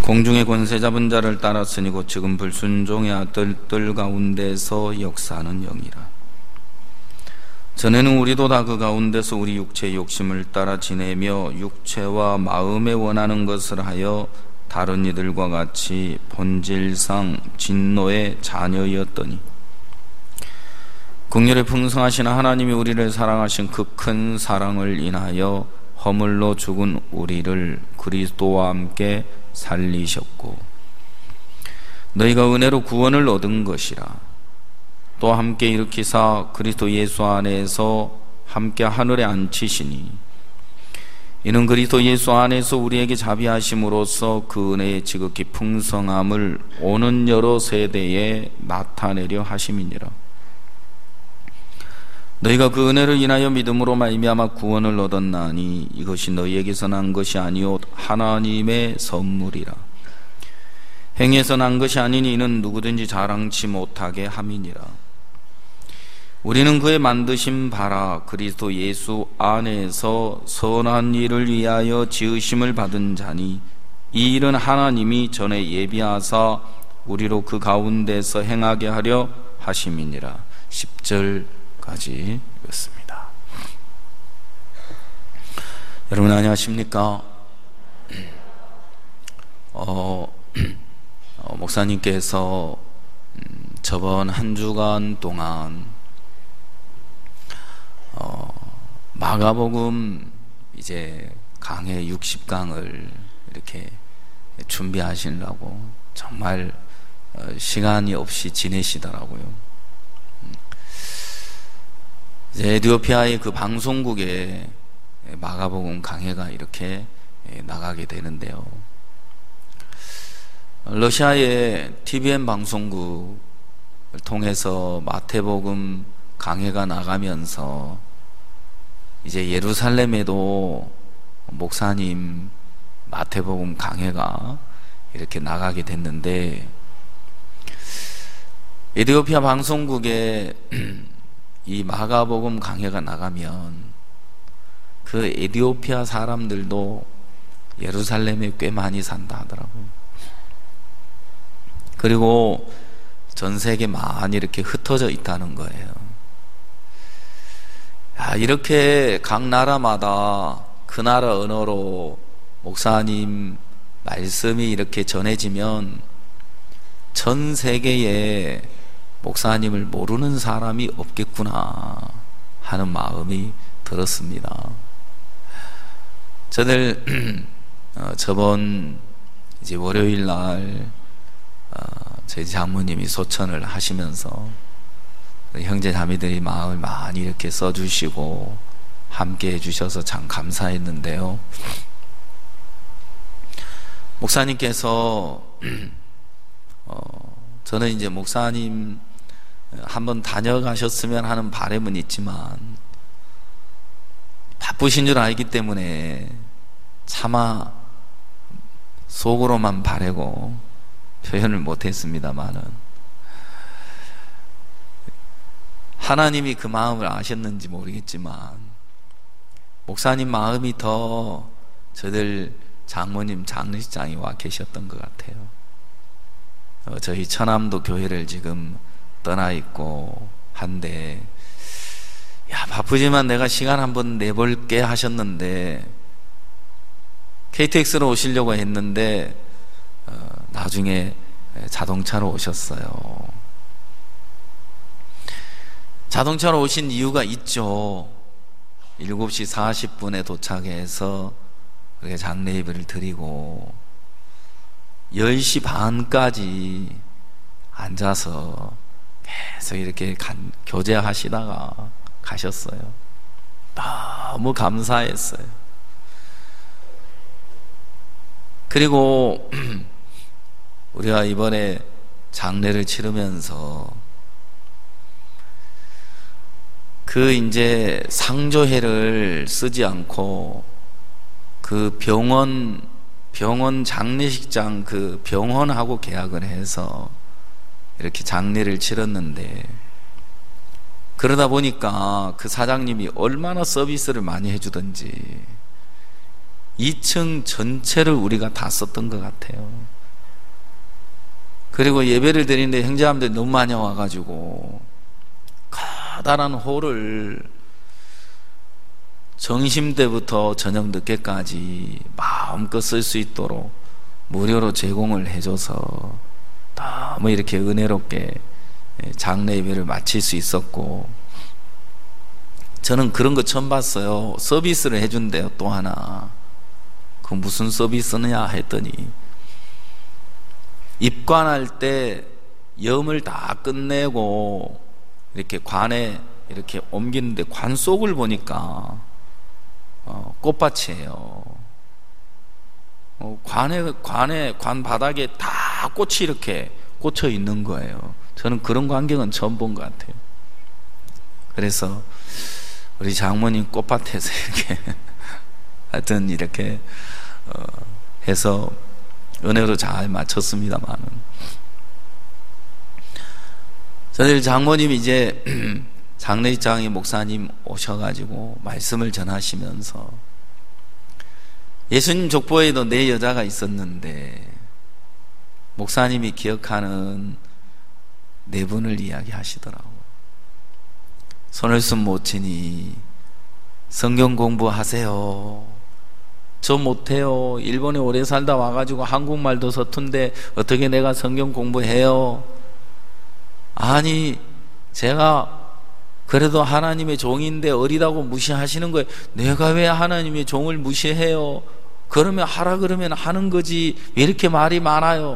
공중의 권세 잡은 자를 따랐으니 곧 지금 불순종의 아들들 가운데서 역사하는 영이라. 전에는 우리도 다 그 가운데서 우리 육체의 욕심을 따라 지내며 육체와 마음에 원하는 것을 하여 다른 이들과 같이 본질상 진노의 자녀였더니 긍휼에 풍성하신 하나님이 우리를 사랑하신 그 큰 사랑을 인하여 허물로 죽은 우리를 그리스도와 함께 살리셨고 너희가 은혜로 구원을 얻은 것이라. 또 함께 일으키사 그리스도 예수 안에서 함께 하늘에 앉히시니 이는 그리스도 예수 안에서 우리에게 자비하심으로써 그 은혜의 지극히 풍성함을 오는 여러 세대에 나타내려 하심이니라. 너희가 그 은혜를 인하여 믿음으로 말미암아 구원을 얻었나니 이것이 너희에게서 난 것이 아니요 하나님의 선물이라. 행위에서 난 것이 아니니 이는 누구든지 자랑치 못하게 함이니라. 우리는 그의 만드신 바라 그리스도 예수 안에서 선한 일을 위하여 지으심을 받은 자니 이 일은 하나님이 전에 예비하사 우리로 그 가운데서 행하게 하려 하심이니라. 10절까지 읽었습니다. 여러분 안녕하십니까? 목사님께서 저번 한 주간 동안 마가복음 이제 강해 60강을 이렇게 준비하시려고 정말 시간이 없이 지내시더라고요. 이제 에티오피아의 그 방송국에 마가복음 강해가 이렇게 나가게 되는데요. 러시아의 TVN 방송국을 통해서 마태복음 강해가 나가면서 이제 예루살렘에도 목사님 마태복음 강해가 이렇게 나가게 됐는데 에티오피아 방송국에 이 마가복음 강해가 나가면 그 에티오피아 사람들도 예루살렘에 꽤 많이 산다 하더라고요. 그리고 전 세계 많이 이렇게 흩어져 있다는 거예요. 이렇게 각 나라마다 그 나라 언어로 목사님 말씀이 이렇게 전해지면 전 세계에 목사님을 모르는 사람이 없겠구나 하는 마음이 들었습니다. 저는 저번 이제 월요일 날 저희 장모님이 소천을 하시면서 형제 자매들이 마음을 많이 이렇게 써주시고 함께 해주셔서 참 감사했는데요. 목사님께서 저는 이제 목사님 한번 다녀가셨으면 하는 바람은 있지만 바쁘신 줄 알기 때문에 차마 속으로만 바라고 표현을 못했습니다만은 하나님이 그 마음을 아셨는지 모르겠지만 목사님 마음이 더 저들 장모님 장례식장에 와 계셨던 것 같아요. 저희 처남도 교회를 지금 떠나 있고 한데 바쁘지만 내가 시간 한번 내볼게 하셨는데 KTX로 오시려고 했는데 나중에 자동차로 오셨어요. 자동차로 오신 이유가 있죠. 7시 40분에 도착해서 장례 예배를 드리고 10시 반까지 앉아서 계속 이렇게 교제하시다가 가셨어요. 너무 감사했어요. 그리고 우리가 이번에 장례를 치르면서 그 이제 상조회를 쓰지 않고 그 병원 장례식장 그 병원하고 계약을 해서 이렇게 장례를 치렀는데 그러다 보니까 그 사장님이 얼마나 서비스를 많이 해주던지 2층 전체를 우리가 다 썼던 것 같아요. 그리고 예배를 드리는데 형제자매들이 너무 많이 와가지고 커다란 홀을 점심때부터 저녁 늦게까지 마음껏 쓸 수 있도록 무료로 제공을 해줘서 너무 이렇게 은혜롭게 장례 예배를 마칠 수 있었고, 저는 그런 거 처음 봤어요. 서비스를 해준대요. 또 하나. 그 무슨 서비스느냐 했더니, 입관할 때 염을 다 끝내고 이렇게 관에 이렇게 옮기는데 관 속을 보니까 꽃밭이에요. 관 바닥에 다 꽃이 이렇게 꽂혀 있는 거예요. 저는 그런 광경은 처음 본 것 같아요. 그래서 우리 장모님 꽃밭에서 이렇게 하여튼 이렇게 해서 은혜로 잘 마쳤습니다만은, 저희 장모님이 이제 장례식장에 목사님 오셔가지고 말씀을 전하시면서, 예수님 족보에도 4여자가 있었는데 목사님이 기억하는 4분을 이야기하시더라고요. 손을순 모친이 성경 공부하세요. 저 못해요. 일본에 오래 살다 와가지고 한국말도 서툰데 어떻게 내가 성경 공부해요? 아니, 제가 그래도 하나님의 종인데 어리다고 무시하시는 거예요. 내가 왜 하나님의 종을 무시해요? 그러면 하라 그러면 하는 거지 왜 이렇게 말이 많아요?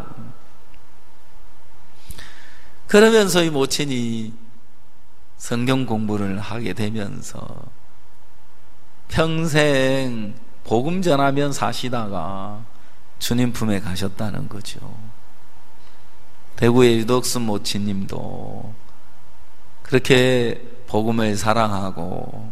그러면서 이 모친이 성경 공부를 하게 되면서 평생 복음 전하면 사시다가 주님 품에 가셨다는 거죠. 대구의 유덕순 모친님도 그렇게 복음을 사랑하고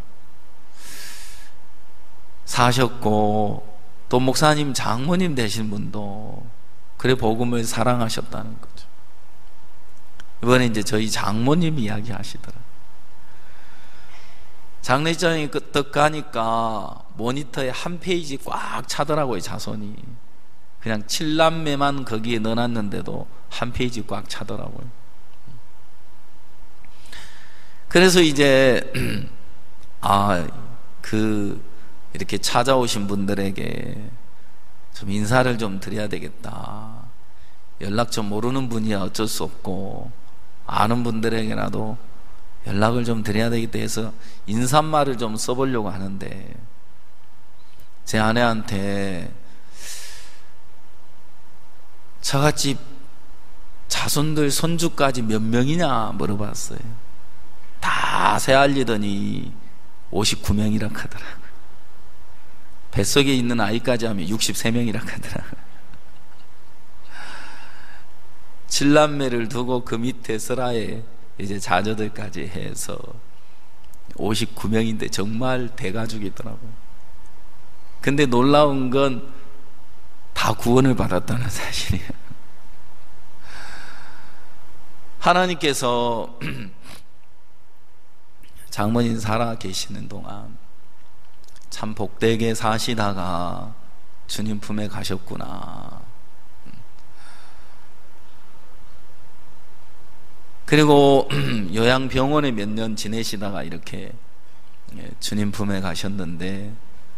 사셨고, 또 목사님 장모님 되신 분도 그래 복음을 사랑하셨다는 거죠. 이번에 이제 저희 장모님 이야기 하시더라고요. 장례식장에 딱 가니까 모니터에 한 페이지 꽉 차더라고요. 자손이 그냥 7남매만 거기에 넣어놨는데도 한 페이지 꽉 차더라고요. 그래서 이제 이렇게 찾아오신 분들에게 좀 인사를 좀 드려야 되겠다. 연락 좀 모르는 분이야 어쩔 수 없고, 아는 분들에게라도 연락을 좀 드려야 되겠다 해서 인사말을 좀 써보려고 하는데, 제 아내한테 저같이 자손들 손주까지 몇 명이냐 물어봤어요. 다 새알리더니 59명이라 하더라고요. 뱃속에 있는 아이까지 하면 63명이라 하더라고요. 7남매를 두고 그 밑에 슬하에 이제 자녀들까지 해서 59명인데 정말 대가족이더라고요. 근데 놀라운 건 다 구원을 받았다는 사실이에요. 하나님께서 장모님 살아 계시는 동안 참 복되게 사시다가 주님 품에 가셨구나. 그리고 요양병원에 몇 년 지내시다가 이렇게 주님 품에 가셨는데,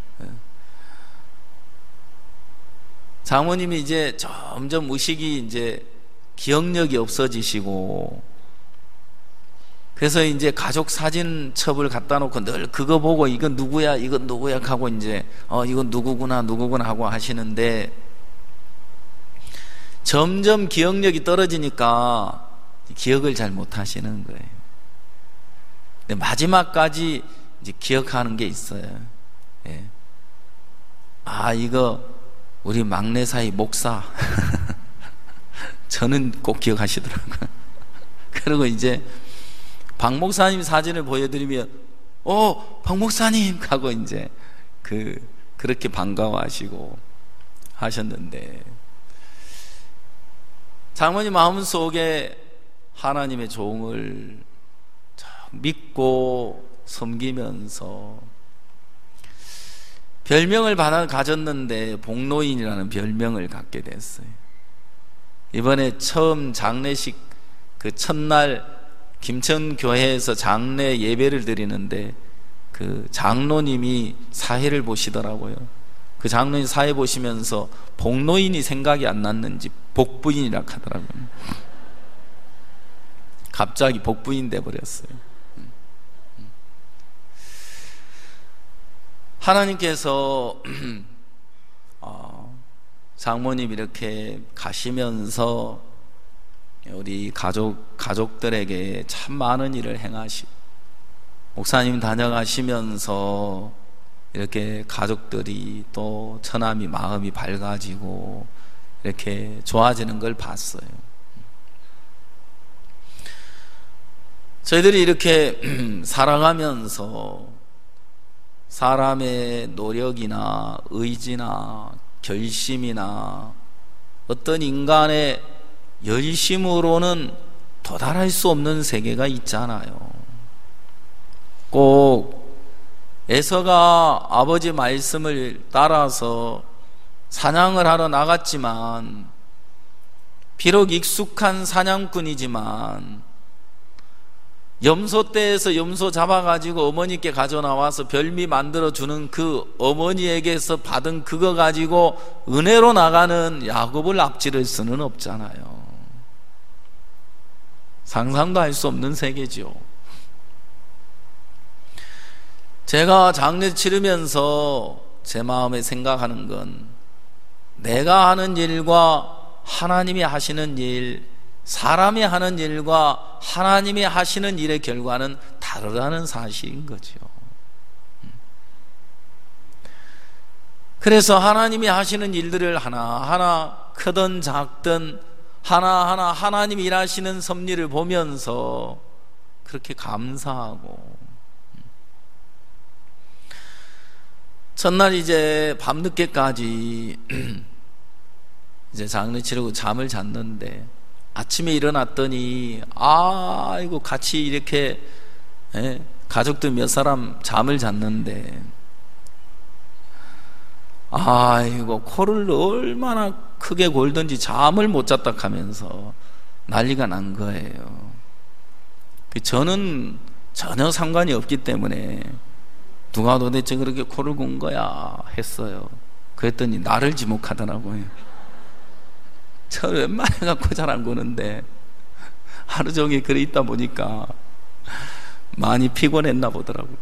장모님이 이제 점점 의식이 이제 기억력이 없어지시고, 그래서 이제 가족 사진첩을 갖다 놓고 늘 그거 보고 이건 누구야 이건 누구야 하고 이제 이건 누구구나 하고 하시는데, 점점 기억력이 떨어지니까 기억을 잘 못 하시는 거예요. 근데 마지막까지 이제 기억하는 게 있어요. 예. 이거 우리 막내 사이 목사 저는 꼭 기억하시더라고요. 그리고 이제 박 목사님 사진을 보여드리면 박 목사님 하고 이제 그렇게 반가워하시고 하셨는데, 장모님 마음속에 하나님의 종을 믿고 섬기면서 별명을 가졌는데 복노인이라는 별명을 갖게 됐어요. 이번에 처음 장례식 그 첫날 김천교회에서 장례 예배를 드리는데 그 장로님이 사회를 보시더라고요. 그 장로님 사회 보시면서 복노인이 생각이 안 났는지 복부인이라 하더라고요. 갑자기 복부인 돼버렸어요. 하나님께서 장모님 이렇게 가시면서 우리 가족들에게 참 많은 일을 행하시고, 목사님 다녀가시면서 이렇게 가족들이 또 처남이 마음이 밝아지고 이렇게 좋아지는 걸 봤어요. 저희들이 이렇게 살아가면서 사람의 노력이나 의지나 결심이나 어떤 인간의 열심으로는 도달할 수 없는 세계가 있잖아요. 꼭 에서가 아버지 말씀을 따라서 사냥을 하러 나갔지만, 비록 익숙한 사냥꾼이지만 염소떼에서 염소 잡아가지고 어머니께 가져나와서 별미 만들어주는 그 어머니에게서 받은 그거 가지고 은혜로 나가는 야곱을 앞지를 수는 없잖아요. 상상도 할 수 없는 세계죠. 제가 장례 치르면서 제 마음에 생각하는 건, 내가 하는 일과 하나님이 하시는 일, 사람이 하는 일과 하나님이 하시는 일의 결과는 다르다는 사실인 거죠. 그래서 하나님이 하시는 일들을 하나하나 크든 작든 하나하나 하나님이 일하시는 섭리를 보면서 그렇게 감사하고, 첫날 이제 밤늦게까지 이제 장례 치르고 잠을 잤는데, 아침에 일어났더니 아이고 같이 이렇게 가족들 몇 사람 잠을 잤는데, 아이고 코를 얼마나 크게 골든지 잠을 못 잤다 하면서 난리가 난 거예요. 저는 전혀 상관이 없기 때문에 누가 도대체 그렇게 코를 군 거야 했어요. 그랬더니 나를 지목하더라고요. 저 웬만해 갖고 잘 안 구는데 하루 종일 그래 있다 보니까 많이 피곤했나 보더라고요.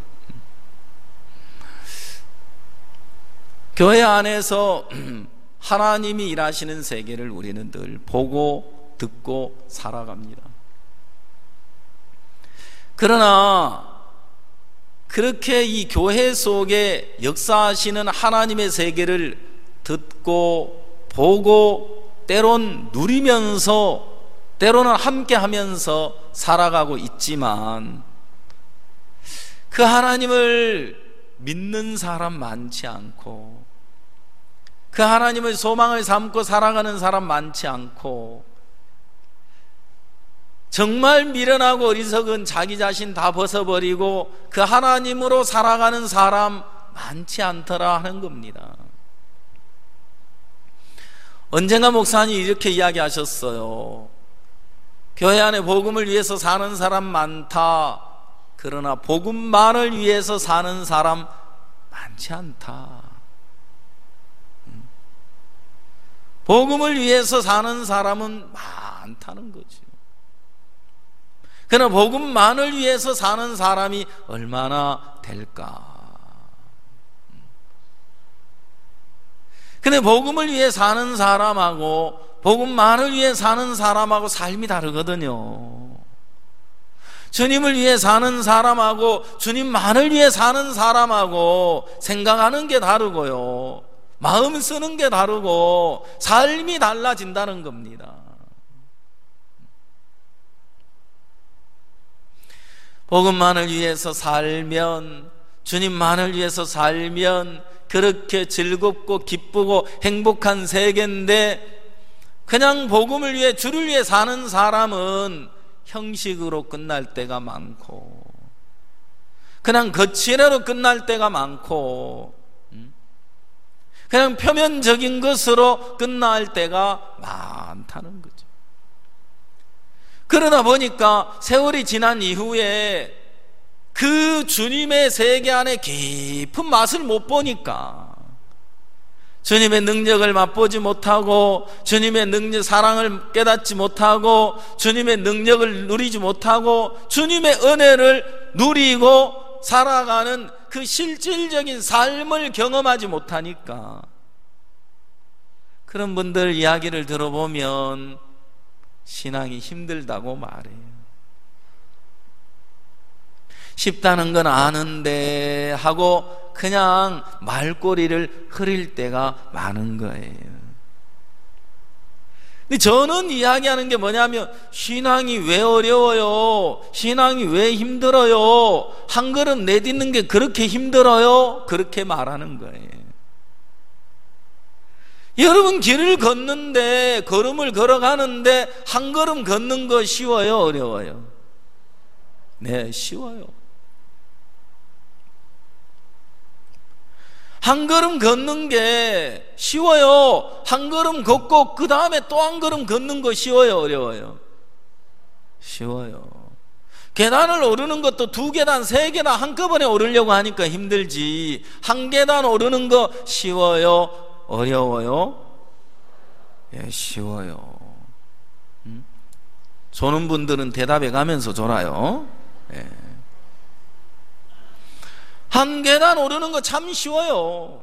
교회 안에서 하나님이 일하시는 세계를 우리는 늘 보고 듣고 살아갑니다. 그러나 그렇게 이 교회 속에 역사하시는 하나님의 세계를 듣고 보고 때론 누리면서 때로는 함께 하면서 살아가고 있지만, 그 하나님을 믿는 사람 많지 않고, 그 하나님을 소망을 삼고 살아가는 사람 많지 않고, 정말 미련하고 어리석은 자기 자신 다 벗어버리고 그 하나님으로 살아가는 사람 많지 않더라 하는 겁니다. 언젠가 목사님이 이렇게 이야기하셨어요. 교회 안에 복음을 위해서 사는 사람 많다. 그러나 복음만을 위해서 사는 사람 많지 않다. 복음을 위해서 사는 사람은 많다는 거죠. 그러나 복음만을 위해서 사는 사람이 얼마나 될까? 근데 복음을 위해 사는 사람하고 복음만을 위해 사는 사람하고 삶이 다르거든요. 주님을 위해 사는 사람하고 주님만을 위해 사는 사람하고 생각하는 게 다르고요, 마음 쓰는 게 다르고 삶이 달라진다는 겁니다. 복음만을 위해서 살면, 주님만을 위해서 살면 그렇게 즐겁고 기쁘고 행복한 세계인데, 그냥 복음을 위해 주를 위해 사는 사람은 형식으로 끝날 때가 많고, 그냥 거칠애로 끝날 때가 많고, 그냥 표면적인 것으로 끝날 때가 많다는 거죠. 그러다 보니까 세월이 지난 이후에 그 주님의 세계 안에 깊은 맛을 못 보니까, 주님의 능력을 맛보지 못하고, 주님의 능력, 사랑을 깨닫지 못하고, 주님의 능력을 누리지 못하고, 주님의 은혜를 누리고 살아가는 그 실질적인 삶을 경험하지 못하니까, 그런 분들 이야기를 들어보면 신앙이 힘들다고 말해요. 쉽다는 건 아는데 하고 그냥 말꼬리를 흐릴 때가 많은 거예요. 근데 저는 이야기하는 게 뭐냐면, 신앙이 왜 어려워요? 신앙이 왜 힘들어요? 한 걸음 내딛는 게 그렇게 힘들어요? 그렇게 말하는 거예요. 여러분, 길을 걷는데, 걸음을 걸어가는데 한 걸음 걷는 거 쉬워요? 어려워요? 네, 쉬워요. 한 걸음 걷는 게 쉬워요? 한 걸음 걷고 그 다음에 또 한 걸음 걷는 거 쉬워요? 어려워요? 쉬워요. 계단을 오르는 것도 2계단, 3계단 한꺼번에 오르려고 하니까 힘들지, 한 계단 오르는 거 쉬워요? 어려워요? 예, 쉬워요. 조는 분들은 대답해 가면서 졸아요. 예. 한 계단 오르는 거 참 쉬워요.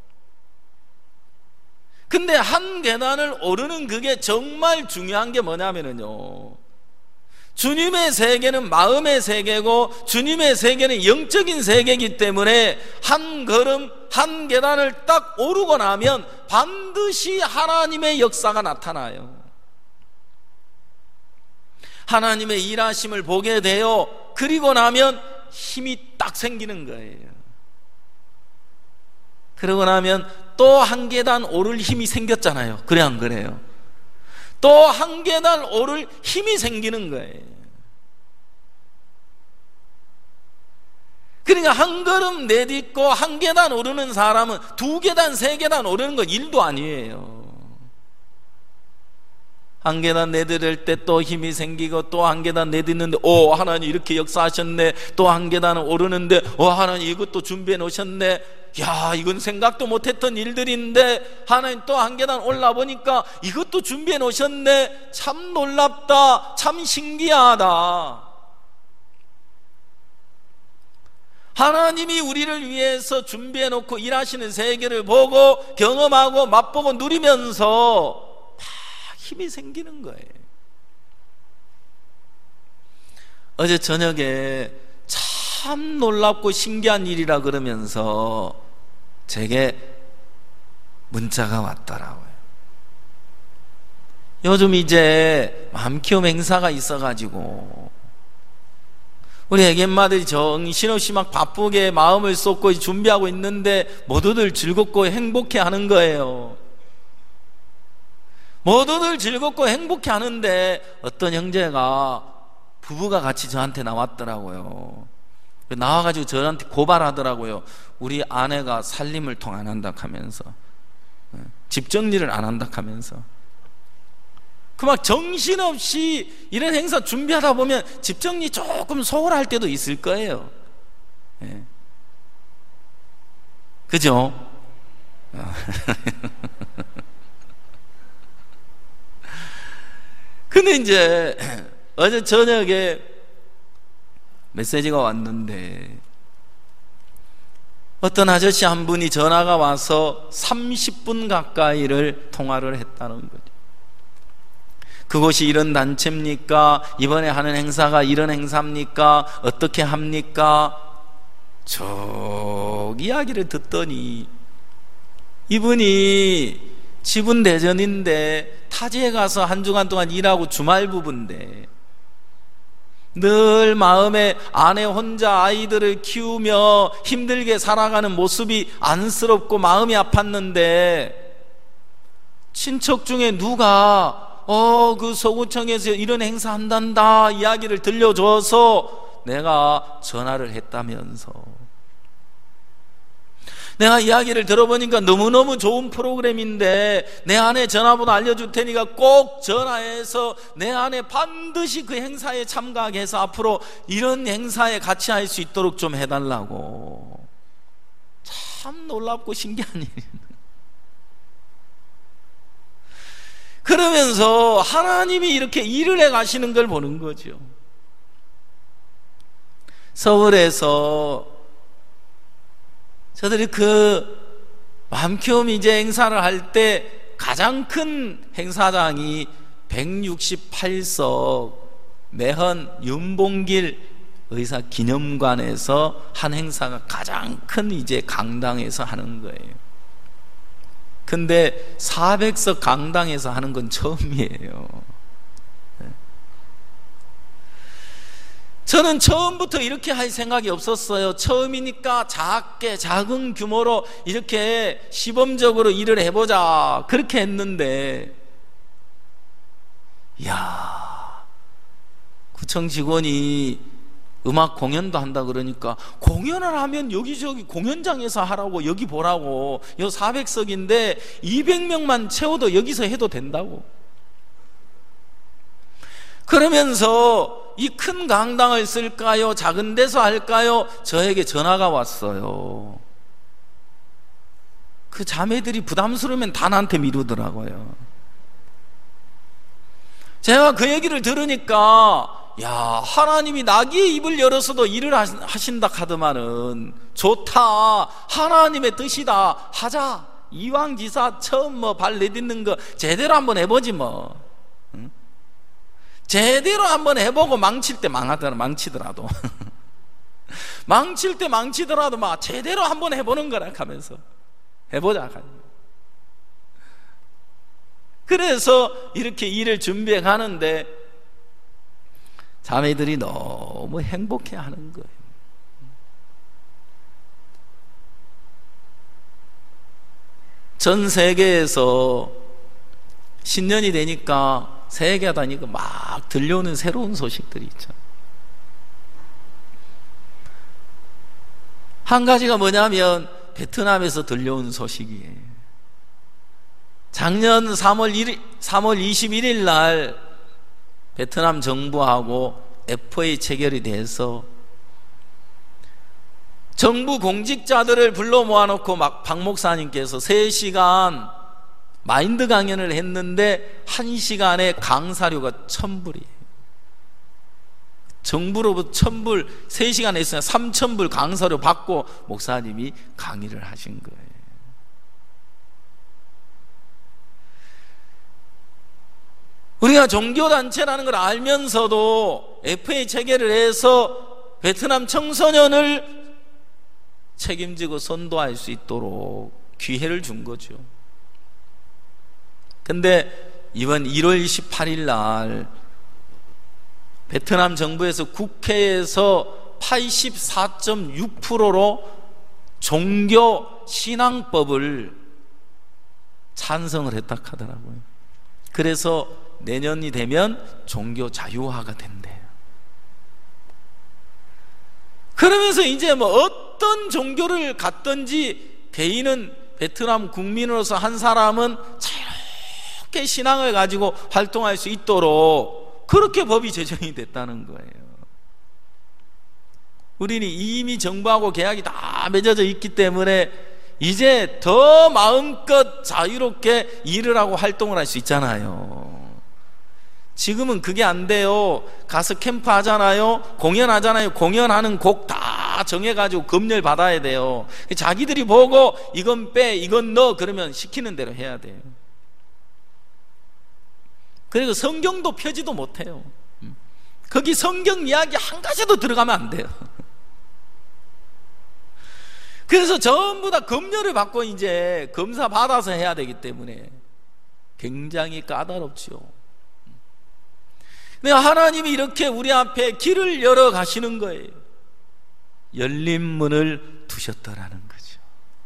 근데 한 계단을 오르는 그게 정말 중요한 게 뭐냐면요, 주님의 세계는 마음의 세계고 주님의 세계는 영적인 세계이기 때문에 한 걸음, 한 계단을 딱 오르고 나면 반드시 하나님의 역사가 나타나요. 하나님의 일하심을 보게 돼요. 그리고 나면 힘이 딱 생기는 거예요. 그러고 나면 또 한 계단 오를 힘이 생겼잖아요. 그래 안 그래요? 또 한 계단 오를 힘이 생기는 거예요. 그러니까 한 걸음 내딛고 한 계단 오르는 사람은 2계단, 3계단 오르는 거 일도 아니에요. 한 계단 내딛을 때 또 힘이 생기고, 또 한 계단 내딛는데 오, 하나님 이렇게 역사하셨네. 또 한 계단 오르는데 오, 하나님 이것도 준비해 놓으셨네. 야, 이건 생각도 못했던 일들인데 하나님 또 한 계단 올라보니까 이것도 준비해 놓으셨네. 참 놀랍다, 참 신기하다. 하나님이 우리를 위해서 준비해 놓고 일하시는 세계를 보고 경험하고 맛보고 누리면서 힘이 생기는 거예요. 어제 저녁에 참 놀랍고 신기한 일이라 그러면서 제게 문자가 왔더라고요. 요즘 이제 마음키움 행사가 있어가지고 우리 애견마들이 정신없이 막 바쁘게 마음을 쏟고 준비하고 있는데 모두들 즐겁고 행복해 하는 거예요. 모두들 즐겁고 행복해 하는데 어떤 형제가, 부부가 같이 저한테 나왔더라고요. 나와가지고 저한테 고발하더라고요. 우리 아내가 살림을 통 안 한다 하면서, 집 정리를 안 한다 하면서, 그 막 정신없이 이런 행사 준비하다 보면 집 정리 조금 소홀할 때도 있을 거예요. 예. 그죠? 근데 이제 어제 저녁에 메시지가 왔는데 어떤 아저씨 한 분이 전화가 와서 30분 가까이를 통화를 했다는 거죠. 그곳이 이런 단체입니까? 이번에 하는 행사가 이런 행사입니까? 어떻게 합니까? 쭉 이야기를 듣더니 이분이 집은 대전인데 타지에 가서 한 주간 동안 일하고 주말 부부인데 늘 마음에 아내 혼자 아이들을 키우며 힘들게 살아가는 모습이 안쓰럽고 마음이 아팠는데 친척 중에 누가 그 서구청에서 이런 행사 한단다 이야기를 들려줘서 내가 전화를 했다면서 내가 이야기를 들어보니까 너무너무 좋은 프로그램인데 내 아내 전화번호 알려줄 테니까 꼭 전화해서 내 아내 반드시 그 행사에 참가하게 해서 앞으로 이런 행사에 같이 할 수 있도록 좀 해달라고. 참 놀랍고 신기한 일이에요. 그러면서 하나님이 이렇게 일을 해 가시는 걸 보는 거죠. 서울에서 저들이 그 맘키움 이제 행사를 할 때 가장 큰 행사장이 168석 매헌 윤봉길 의사 기념관에서 한 행사가 가장 큰 이제 강당에서 하는 거예요. 근데 400석 강당에서 하는 건 처음이에요. 저는 처음부터 이렇게 할 생각이 없었어요. 처음이니까 작은 규모로 이렇게 시범적으로 일을 해보자 그렇게 했는데, 이야, 구청 직원이 음악 공연도 한다 그러니까 공연을 하면 여기저기 공연장에서 하라고, 여기 보라고, 요 400석인데 200명만 채워도 여기서 해도 된다고. 그러면서 이 큰 강당을 쓸까요? 작은 데서 할까요? 저에게 전화가 왔어요. 그 자매들이 부담스러우면 다 나한테 미루더라고요. 제가 그 얘기를 들으니까, 야, 하나님이 나귀의 입을 열어서도 일을 하신다 하더만은 좋다, 하나님의 뜻이다, 하자. 이왕지사 처음 발 내딛는 거 제대로 한번 해보지 뭐. 응? 제대로 한번 해보고 망칠 때 망치더라도 망칠 때 망치더라도 막 제대로 한번 해보는 거라 하면서 해보자. 그래서 이렇게 일을 준비해 가는데 자매들이 너무 행복해 하는 거예요. 전 세계에서 신년이 되니까 세계 다니고 막 들려오는 새로운 소식들이 있죠. 한 가지가 뭐냐면 베트남에서 들려온 소식이에요. 작년 3월 21일 날 베트남 정부하고 FA 체결이 돼서 정부 공직자들을 불러 모아놓고 막 박 목사님께서 3시간 마인드 강연을 했는데 1시간에 강사료가 1,000불이에요. 정부로부터 1,000불, 3시간 했으니까 3,000불 강사료 받고 목사님이 강의를 하신 거예요. 우리가 종교단체라는 걸 알면서도 FA 체계를 해서 베트남 청소년을 책임지고 선도할 수 있도록 기회를 준 거죠. 근데 이번 1월 28일 날 베트남 정부에서 국회에서 84.6%로 종교 신앙법을 찬성을 했다 하더라고요. 그래서 내년이 되면 종교 자유화가 된대요. 그러면서 이제 뭐 어떤 종교를 갖든지 개인은 베트남 국민으로서 한 사람은 자유롭게 신앙을 가지고 활동할 수 있도록 그렇게 법이 제정이 됐다는 거예요. 우리는 이미 정부하고 계약이 다 맺어져 있기 때문에 이제 더 마음껏 자유롭게 일을 하고 활동을 할 수 있잖아요. 지금은 그게 안 돼요. 가서 캠프 하잖아요, 공연하잖아요. 공연하는 곡 다 정해가지고 검열 받아야 돼요. 자기들이 보고 이건 빼, 이건 넣어 그러면 시키는 대로 해야 돼요. 그리고 성경도 펴지도 못해요. 거기 성경 이야기 한 가지도 들어가면 안 돼요. 그래서 전부 다 검열을 받고 이제 검사 받아서 해야 되기 때문에 굉장히 까다롭지요. 근데 하나님이 이렇게 우리 앞에 길을 열어 가시는 거예요. 열린 문을 두셨더라는 거죠.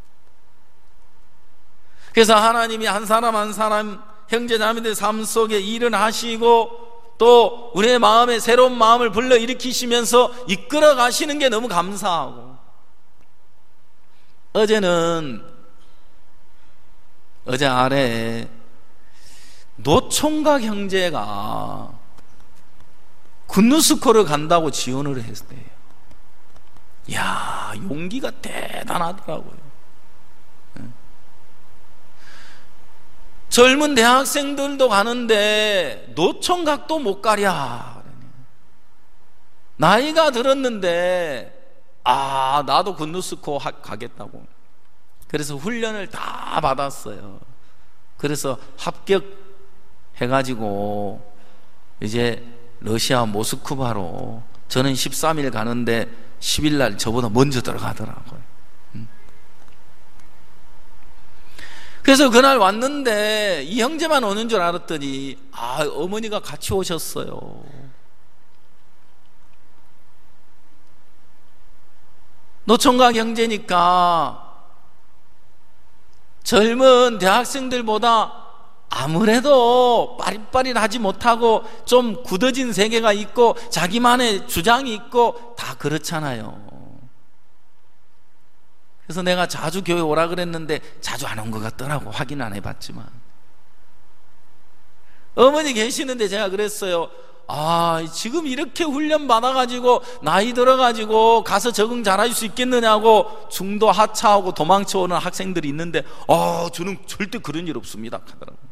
그래서 하나님이 한 사람 한 사람 형제자매들 삶 속에 일을 하시고 또 우리의 마음에 새로운 마음을 불러일으키시면서 이끌어 가시는 게 너무 감사하고, 어제 아래 노총각 형제가 군누스코를 간다고 지원을 했대요. 이야, 용기가 대단하더라고요. 젊은 대학생들도 가는데 노총각도 못 가랴. 나이가 들었는데 나도 군누스코 가겠다고. 그래서 훈련을 다 받았어요. 그래서 합격해가지고 이제 러시아 모스크바로, 저는 13일 가는데 10일 날 저보다 먼저 들어가더라고요. 그래서 그날 왔는데 이 형제만 오는 줄 알았더니 어머니가 같이 오셨어요. 노총각 형제니까 젊은 대학생들보다 아무래도 빠릿빠릿하지 못하고 좀 굳어진 세계가 있고 자기만의 주장이 있고 다 그렇잖아요. 그래서 내가 자주 교회 오라 그랬는데 자주 안 온 것 같더라고. 확인 안 해봤지만. 어머니 계시는데 제가 그랬어요. 지금 이렇게 훈련 받아가지고 나이 들어가지고 가서 적응 잘할 수 있겠느냐고 중도 하차하고 도망쳐오는 학생들이 있는데 저는 절대 그런 일 없습니다 하더라고요.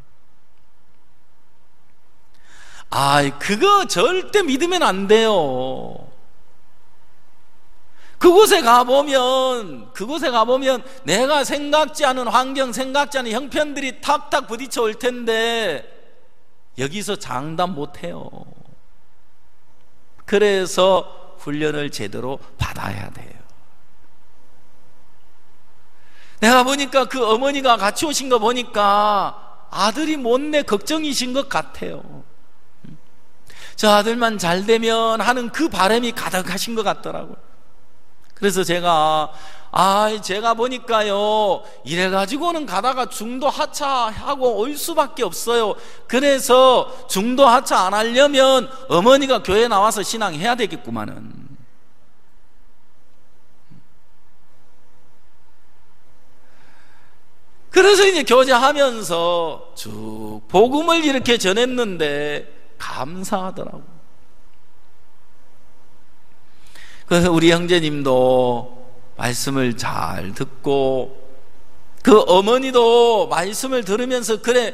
그거 절대 믿으면 안 돼요. 그곳에 가보면 내가 생각지 않은 환경, 생각지 않은 형편들이 탁탁 부딪혀 올 텐데 여기서 장담 못해요. 그래서 훈련을 제대로 받아야 돼요. 내가 보니까 그 어머니가 같이 오신 거 보니까 아들이 못내 걱정이신 것 같아요. 저 아들만 잘 되면 하는 그 바람이 가득하신 것 같더라고요. 그래서 제가 보니까요, 이래가지고는 가다가 중도 하차하고 올 수밖에 없어요. 그래서 중도 하차 안 하려면 어머니가 교회 나와서 신앙해야 되겠구만은. 그래서 이제 교제하면서 쭉 복음을 이렇게 전했는데 감사하더라고요. 그래서 우리 형제님도 말씀을 잘 듣고 그 어머니도 말씀을 들으면서 그래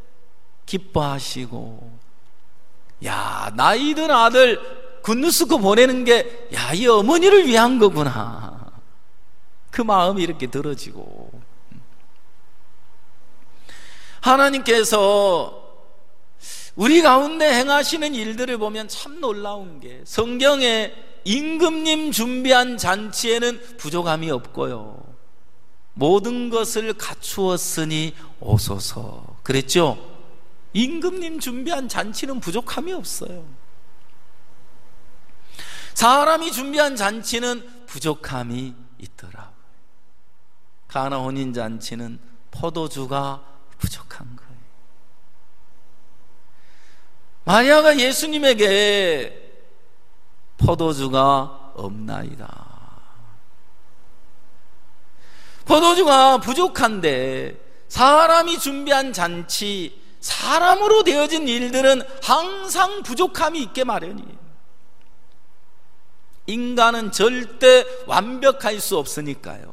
기뻐하시고, 나이 든 아들 군누스코 보내는 게 이 어머니를 위한 거구나, 그 마음이 이렇게 들어지고, 하나님께서 우리 가운데 행하시는 일들을 보면 참 놀라운 게, 성경에 임금님 준비한 잔치에는 부족함이 없고요, 모든 것을 갖추었으니 오소서 그랬죠. 임금님 준비한 잔치는 부족함이 없어요. 사람이 준비한 잔치는 부족함이 있더라고요. 가나 혼인잔치는 포도주가 부족한 거예요. 마리아가 예수님에게 포도주가 없나이다, 포도주가 부족한데, 사람이 준비한 잔치, 사람으로 되어진 일들은 항상 부족함이 있게 마련이에요. 인간은 절대 완벽할 수 없으니까요.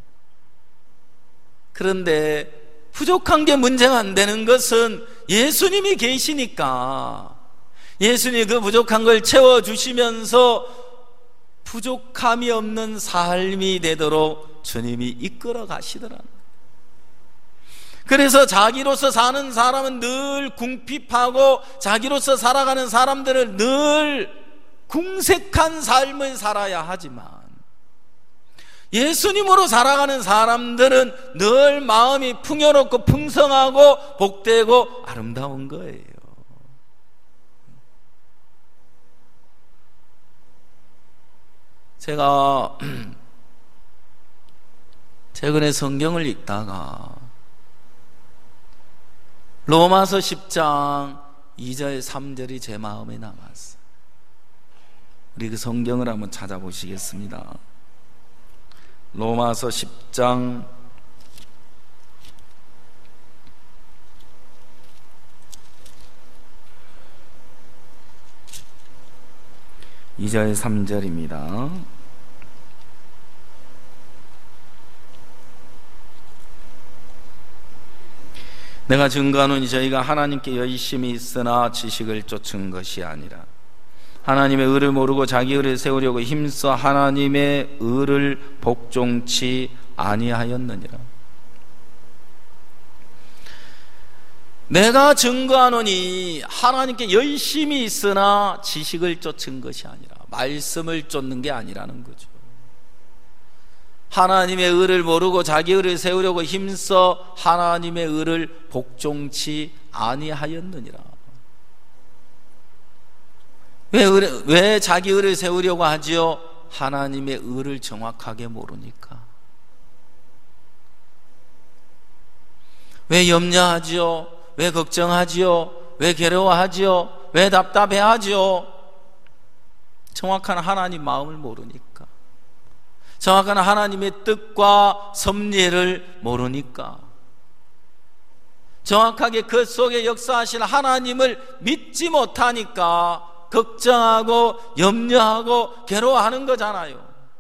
그런데 부족한 게 문제가 안 되는 것은 예수님이 계시니까 예수님이 그 부족한 걸 채워주시면서 부족함이 없는 삶이 되도록 주님이 이끌어 가시더라는 거예요. 그래서 자기로서 사는 사람은 늘 궁핍하고 자기로서 살아가는 사람들을 늘 궁색한 삶을 살아야 하지만, 예수님으로 살아가는 사람들은 늘 마음이 풍요롭고 풍성하고 복되고 아름다운 거예요. 제가 최근에 성경을 읽다가 로마서 10장 2절 3절이 제 마음에 남았어요. 우리 그 성경을 한번 찾아보시겠습니다. 로마서 10장 2절 3절입니다. 내가 증거하노니 저희가 하나님께 열심히 있으나 지식을 쫓은 것이 아니라 하나님의 의를 모르고 자기 의를 세우려고 힘써 하나님의 의를 복종치 아니하였느니라. 내가 증거하노니 하나님께 열심히 있으나 지식을 쫓은 것이 아니라, 말씀을 쫓는 게 아니라는 거죠. 하나님의 의를 모르고 자기 의를 세우려고 힘써 하나님의 의를 복종치 아니하였느니라. 왜 자기 의를 세우려고 하지요? 하나님의 의를 정확하게 모르니까. 왜 염려하지요? 왜 걱정하지요? 왜 괴로워하지요? 왜 답답해하지요? 정확한 하나님 마음을 모르니까, 정확한 하나님의 뜻과 섭리를 모르니까, 정확하게 그 속에 역사하실 하나님을 믿지 못하니까 걱정하고 염려하고 괴로워하는 거잖아요.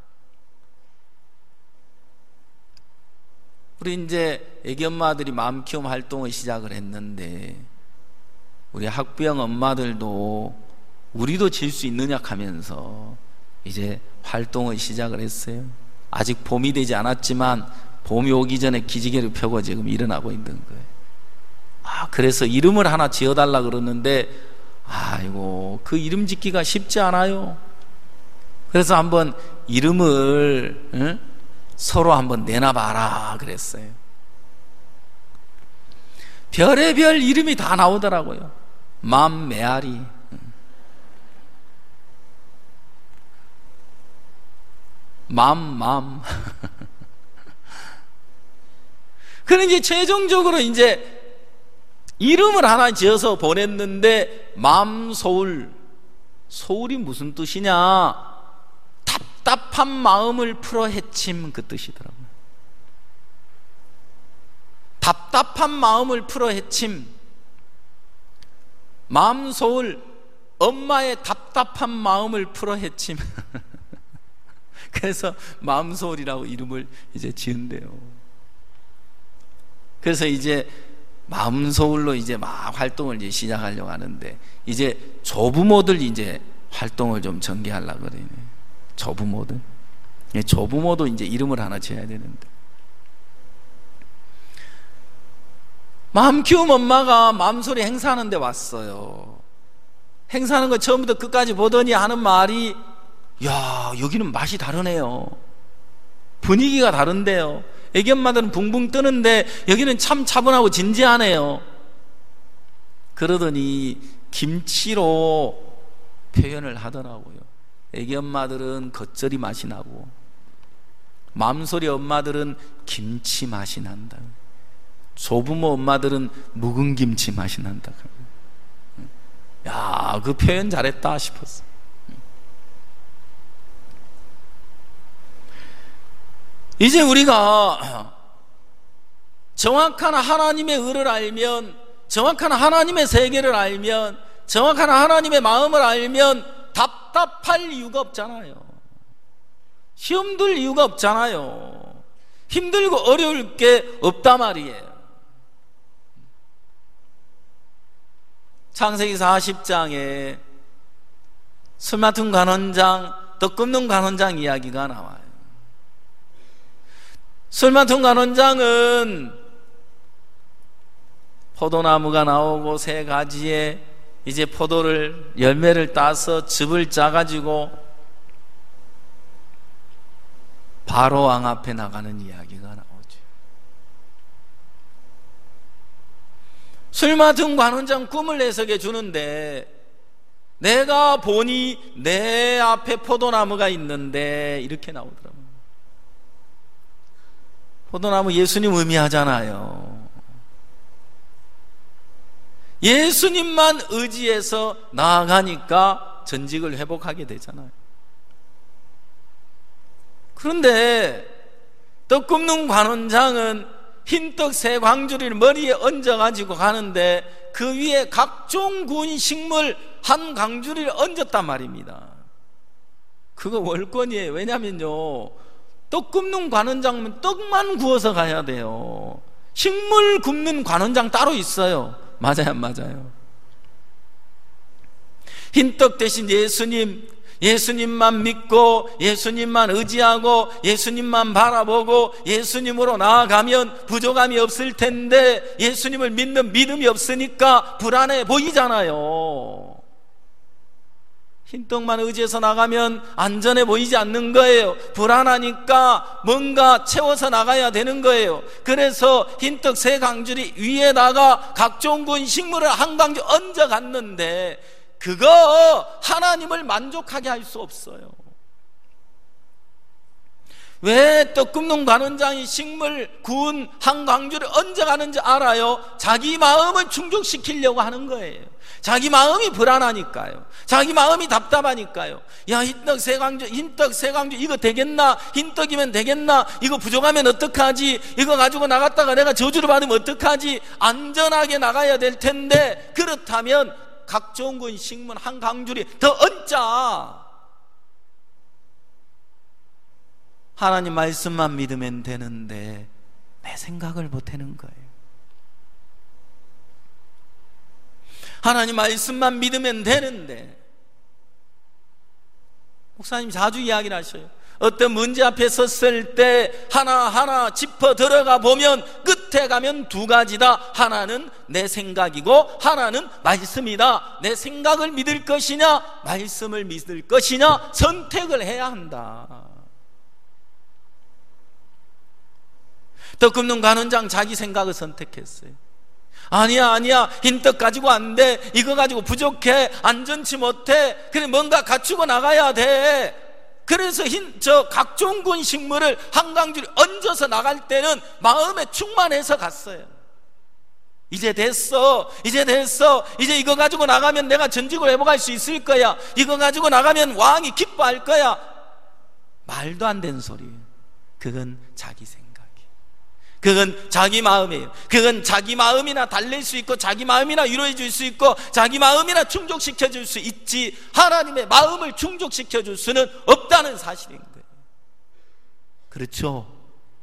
우리 이제 애기 엄마들이 마음 키움 활동을 시작을 했는데, 우리 학부형 엄마들도 우리도 질 수 있느냐 하면서 이제 활동을 시작을 했어요. 아직 봄이 되지 않았지만 봄이 오기 전에 기지개를 펴고 지금 일어나고 있는 거예요. 그래서 이름을 하나 지어달라 그러는데, 아이고, 그 이름 짓기가 쉽지 않아요. 그래서 한번 이름을 서로 한번 내놔봐라 그랬어요. 별의별 이름이 다 나오더라고요. 맘 메아리, 맘. 그런데 최종적으로 이제 이름을 하나 지어서 보냈는데, 맘소울. 소울이 무슨 뜻이냐? 답답한 마음을 풀어 헤침, 그 뜻이더라고요. 답답한 마음을 풀어 헤침. 맘소울, 엄마의 답답한 마음을 풀어 헤침. 그래서 마음소울이라고 이름을 이제 지은대요. 그래서 이제 마음소울로 이제 막 활동을 이제 시작하려고 하는데, 이제 조부모들 이제 활동을 좀 전개하려고 그러네. 조부모들. 조부모도 이제 이름을 하나 지어야 되는데, 마음 키움 엄마가 마음소리 행사하는 데 왔어요. 행사하는 거 처음부터 끝까지 보더니 하는 말이, 야, 여기는 맛이 다르네요. 분위기가 다른데요. 애기 엄마들은 붕붕 뜨는데 여기는 참 차분하고 진지하네요. 그러더니 김치로 표현을 하더라고요. 애기 엄마들은 겉절이 맛이 나고, 맘소리 엄마들은 김치 맛이 난다. 조부모 엄마들은 묵은 김치 맛이 난다. 야, 그 표현 잘했다 싶었어. 이제 우리가 정확한 하나님의 의를 알면, 정확한 하나님의 세계를 알면, 정확한 하나님의 마음을 알면 답답할 이유가 없잖아요. 시험 들 이유가 없잖아요. 힘들고 어려울 게 없단 말이에요. 창세기 40장에 술 맡은 간원장, 떡 굽는 간원장 이야기가 나와요. 술 맡은 간원장은 포도나무가 나오고 세 가지에 이제 포도를, 열매를 따서 즙을 짜가지고 바로 왕 앞에 나가는 이야기가 나오죠. 술 맡은 관원장 꿈을 해석해 주는데, 내가 보니 내 앞에 포도나무가 있는데, 이렇게 나오더라고요. 포도나무 예수님 의미하잖아요. 예수님만 의지해서 나아가니까 전직을 회복하게 되잖아요. 그런데 떡 굽는 관원장은 흰떡 세 광주리를 머리에 얹어가지고 가는데 그 위에 각종 구운 식물 한 광주리를 얹었단 말입니다. 그거 월권이에요. 왜냐면요, 떡 굽는 관원장은 떡만 구워서 가야 돼요. 식물 굽는 관원장 따로 있어요. 맞아요, 안 맞아요? 흰떡 대신 예수님만 믿고 예수님만 의지하고 예수님만 바라보고 예수님으로 나아가면 부족함이 없을 텐데 예수님을 믿는 믿음이 없으니까 불안해 보이잖아요. 흰떡만 의지해서 나가면 안전해 보이지 않는 거예요. 불안하니까 뭔가 채워서 나가야 되는 거예요. 그래서 흰떡 세 강줄이 위에다가 각종 군 식물을 한 강줄 얹어 갔는데 그거 하나님을 만족하게 할 수 없어요. 왜 떡 굽는 관원장이 식물 구운 한 광주를 얹어가는지 알아요? 자기 마음을 충족시키려고 하는 거예요. 자기 마음이 불안하니까요. 자기 마음이 답답하니까요. 야, 흰떡 세 광주 이거 되겠나? 흰떡이면 되겠나? 이거 부족하면 어떡하지? 이거 가지고 나갔다가 내가 저주를 받으면 어떡하지? 안전하게 나가야 될 텐데 그렇다면 각종 군 식물 한 광주리 더 얹자. 하나님 말씀만 믿으면 되는데 내 생각을 못하는 거예요. 하나님 말씀만 믿으면 되는데, 목사님 자주 이야기를 하셔요. 어떤 문제 앞에 섰을 때 하나하나 짚어 들어가 보면 끝에 가면 두 가지다. 하나는 내 생각이고 하나는 말씀이다. 내 생각을 믿을 것이냐 말씀을 믿을 것이냐 선택을 해야 한다. 떡 굽는 관원장 자기 생각을 선택했어요. 아니야 흰떡 가지고 안 돼. 이거 가지고 부족해. 안전치 못해. 그래 뭔가 갖추고 나가야 돼. 그래서 각종 군 식물을 한 강줄에 얹어서 나갈 때는 마음에 충만해서 갔어요. 이제 됐어. 이제 이거 가지고 나가면 내가 전직을 회복할 수 있을 거야. 이거 가지고 나가면 왕이 기뻐할 거야. 말도 안 되는 소리예요. 그건 자기 생각. 그건 자기 마음이에요. 그건 자기 마음이나 달랠 수 있고 자기 마음이나 위로해 줄 수 있고 자기 마음이나 충족시켜 줄 수 있지 하나님의 마음을 충족시켜 줄 수는 없다는 사실인 거예요. 그렇죠?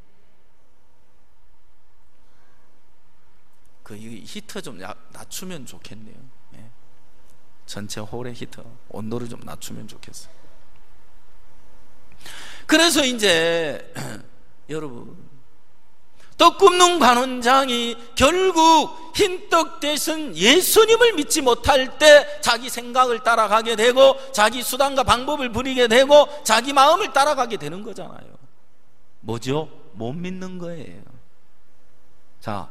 그 히터 좀 낮추면 좋겠네요. 네. 전체 홀의 히터 온도를 좀 낮추면 좋겠어요. 그래서 이제 여러분, 떡 굽는 관원장이 결국 흰떡 대신 예수님을 믿지 못할 때 자기 생각을 따라가게 되고 자기 수단과 방법을 부리게 되고 자기 마음을 따라가게 되는 거잖아요. 뭐죠? 못 믿는 거예요. 자,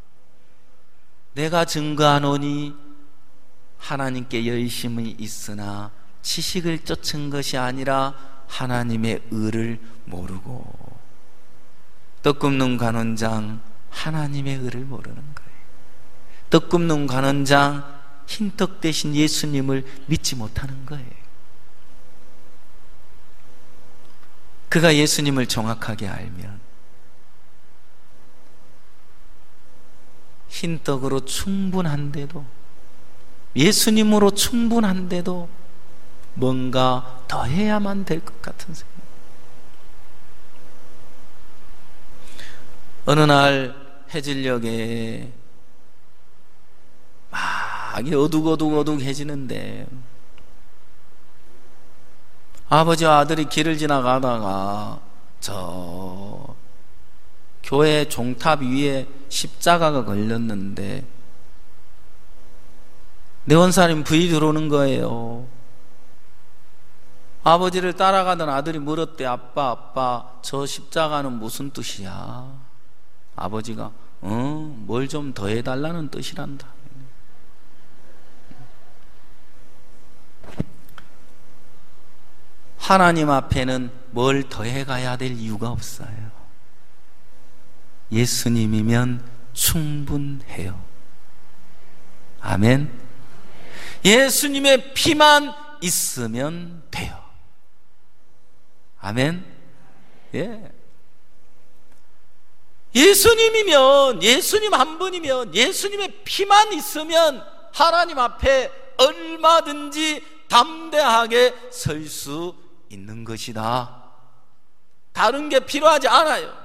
내가 증거하노니 하나님께 열심히 있으나 지식을 쫓은 것이 아니라 하나님의 의를 모르고. 떡 굽는 관원장 하나님의 의를 모르는 거예요. 떡 굽는 관원장 흰떡 대신 예수님을 믿지 못하는 거예요. 그가 예수님을 정확하게 알면 흰떡으로 충분한데도 예수님으로 충분한데도 뭔가 더 해야만 될 것 같은 생각. 어느 날 해질녘에 막 어둑어둑해지는데 아버지와 아들이 길을 지나가다가 저 교회 종탑 위에 십자가가 걸렸는데 내원사님 부이 들어오는 거예요. 아버지를 따라가던 아들이 물었대. 아빠 저 십자가는 무슨 뜻이야? 아버지가 뭘 좀 더 해달라는 뜻이란다. 하나님 앞에는 뭘 더 해가야 될 이유가 없어요. 예수님이면 충분해요. 아멘. 예수님의 피만 있으면 돼요. 아멘. 예. 예수님이면, 예수님 한 분이면, 예수님의 피만 있으면 하나님 앞에 얼마든지 담대하게 설 수 있는 것이다. 다른 게 필요하지 않아요.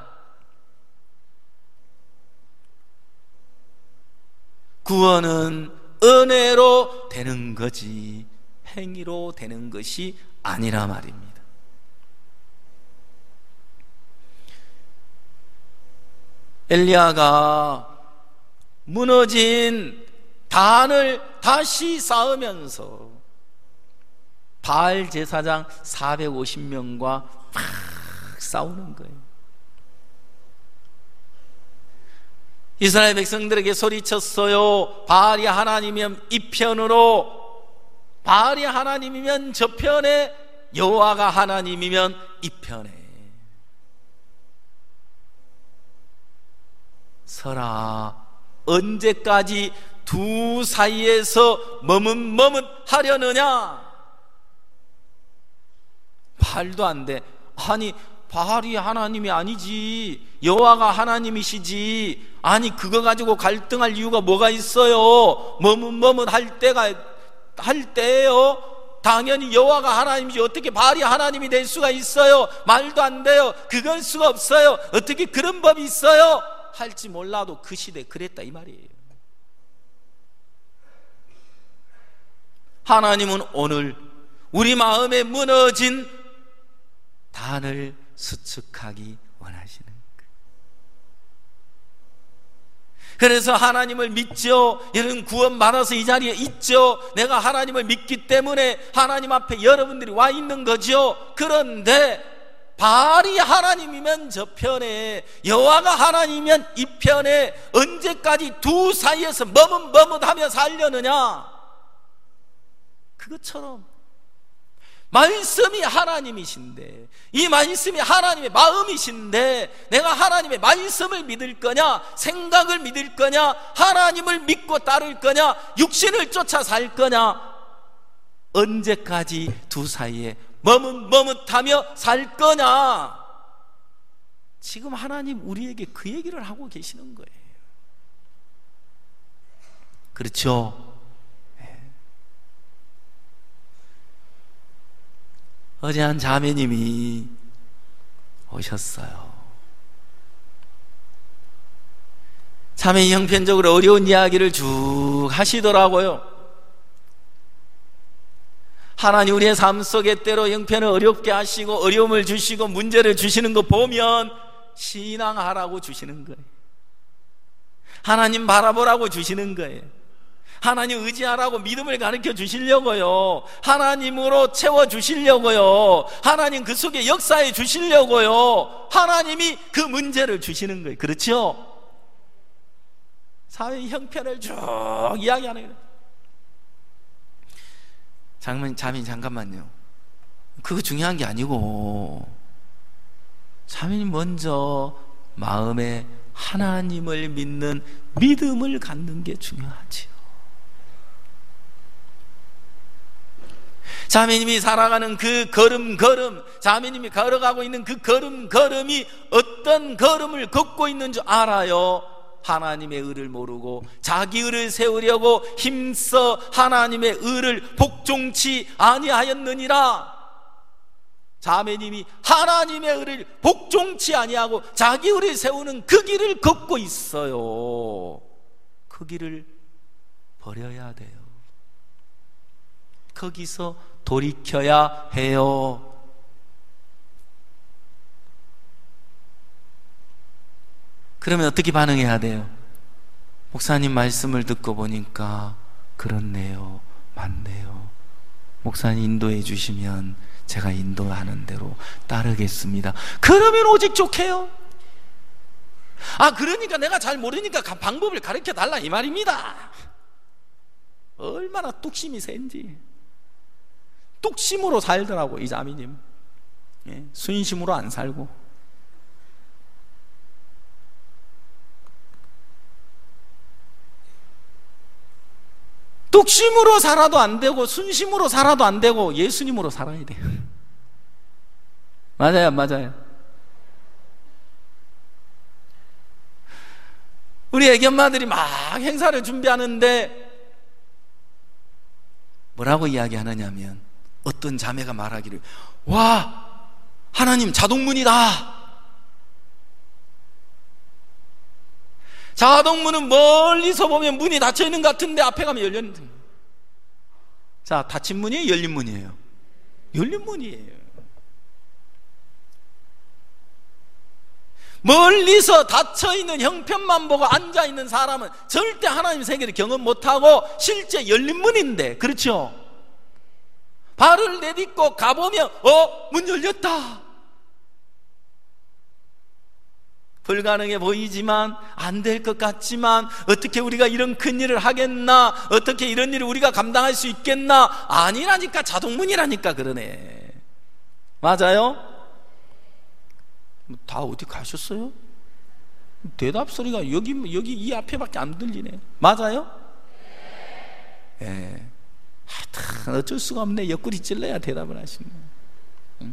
구원은 은혜로 되는 거지 행위로 되는 것이 아니라 말입니다. 엘리야가 무너진 단을 다시 쌓으면서 바알 제사장 450명과 막 싸우는 거예요. 이스라엘 백성들에게 소리쳤어요. 바알이 하나님이면 이 편으로, 바알이 하나님이면 저 편에, 여호와가 하나님이면 이 편에 서라. 언제까지 두 사이에서 머뭇머뭇하려느냐? 말도 안 돼. 아니, 바알이 하나님이 아니지, 여호와가 하나님이시지. 아니, 그거 가지고 갈등할 이유가 뭐가 있어요? 머뭇머뭇할 때예요. 당연히 여호와가 하나님이지 어떻게 바알이 하나님이 될 수가 있어요? 말도 안 돼요. 그럴 수가 없어요. 어떻게 그런 법이 있어요? 할지 몰라도 그 시대에 그랬다 이 말이에요. 하나님은 오늘 우리 마음에 무너진 단을 수축하기 원하시는 거예요. 그래서 하나님을 믿죠. 여러분 구원 받아서 이 자리에 있죠. 내가 하나님을 믿기 때문에 하나님 앞에 여러분들이 와 있는 거죠. 그런데 바알이 하나님이면 저 편에, 여호와가 하나님이면 이 편에 언제까지 두 사이에서 머뭇머뭇하며 살려느냐? 그것처럼 말씀이 하나님이신데, 이 말씀이 하나님의 마음이신데 내가 하나님의 말씀을 믿을 거냐, 생각을 믿을 거냐, 하나님을 믿고 따를 거냐, 육신을 쫓아 살 거냐, 언제까지 두 사이에 머뭇머뭇하며 살 거냐? 지금 하나님 우리에게 그 얘기를 하고 계시는 거예요. 그렇죠? 어제 한 자매님이 오셨어요. 자매이 형편적으로 어려운 이야기를 쭉 하시더라고요. 하나님 우리의 삶 속에 때로 형편을 어렵게 하시고 어려움을 주시고 문제를 주시는 거 보면 신앙하라고 주시는 거예요. 하나님 바라보라고 주시는 거예요. 하나님 의지하라고 믿음을 가르쳐 주시려고요. 하나님으로 채워 주시려고요. 하나님 그 속에 역사해 주시려고요. 하나님이 그 문제를 주시는 거예요. 그렇죠? 사회 형편을 쭉 이야기하는 거예요. 자매님 잠깐만요. 그거 중요한 게 아니고 자매님 먼저 마음에 하나님을 믿는 믿음을 갖는 게 중요하지요. 자매님이 살아가는 그 걸음걸음, 자매님이 걸어가고 있는 그 걸음걸음이 어떤 걸음을 걷고 있는 줄 알아요? 하나님의 의를 모르고 자기 의를 세우려고 힘써 하나님의 의를 복종치 아니하였느니라. 자매님이 하나님의 의를 복종치 아니하고 자기 의를 세우는 그 길을 걷고 있어요. 그 길을 버려야 돼요. 거기서 돌이켜야 해요. 그러면 어떻게 반응해야 돼요? 목사님 말씀을 듣고 보니까 그렇네요, 맞네요. 목사님 인도해 주시면 제가 인도하는 대로 따르겠습니다. 그러면 오직 좋게요. 그러니까 내가 잘 모르니까 방법을 가르쳐 달라 이 말입니다. 얼마나 뚝심이 센지. 뚝심으로 살더라고 이 자매님. 순심으로 안 살고. 뚝심으로 살아도 안 되고 순심으로 살아도 안 되고 예수님으로 살아야 돼요. 맞아요, 맞아요. 우리 애기 엄마들이 막 행사를 준비하는데 뭐라고 이야기하느냐면 어떤 자매가 말하기를, 와, 하나님 자동문이다. 자동문은 멀리서 보면 문이 닫혀있는 것 같은데 앞에 가면 열렸는데, 자, 닫힌 문이에요, 열린 문이에요? 열린 문이에요. 멀리서 닫혀있는 형편만 보고 앉아있는 사람은 절대 하나님 세계를 경험 못하고 실제 열린 문인데, 그렇죠? 발을 내딛고 가보면 문 열렸다. 불가능해 보이지만, 안 될 것 같지만, 어떻게 우리가 이런 큰일을 하겠나, 어떻게 이런 일을 우리가 감당할 수 있겠나. 아니라니까, 자동문이라니까. 그러네. 맞아요? 다 어디 가셨어요? 대답 소리가 여기 이 앞에밖에 안 들리네. 맞아요? 예. 하여튼 어쩔 수가 없네. 옆구리 찔러야 대답을 하시네. 응?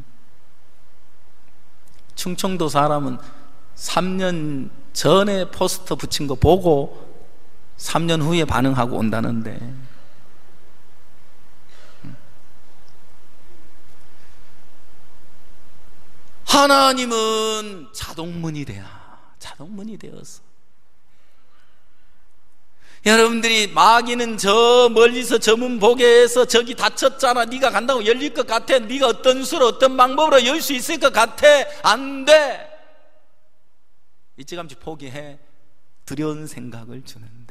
충청도 사람은 3년 전에 포스터 붙인 거 보고 3년 후에 반응하고 온다는데, 하나님은 자동문이 되어서 여러분들이 마귀는 저 멀리서 저 문 보게 해서 저기 닫혔잖아, 네가 간다고 열릴 것 같아, 네가 어떤 수로 어떤 방법으로 열 수 있을 것 같아, 안 돼, 일찌감치 포기해. 두려운 생각을 주는데,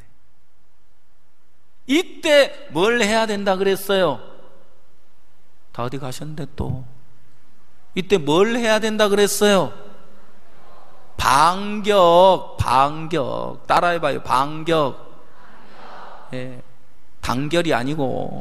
이때 뭘 해야 된다 그랬어요? 다 어디 가셨는데 또 이때 뭘 해야 된다 그랬어요? 반격. 따라해봐요. 반격. 예, 단결이 아니고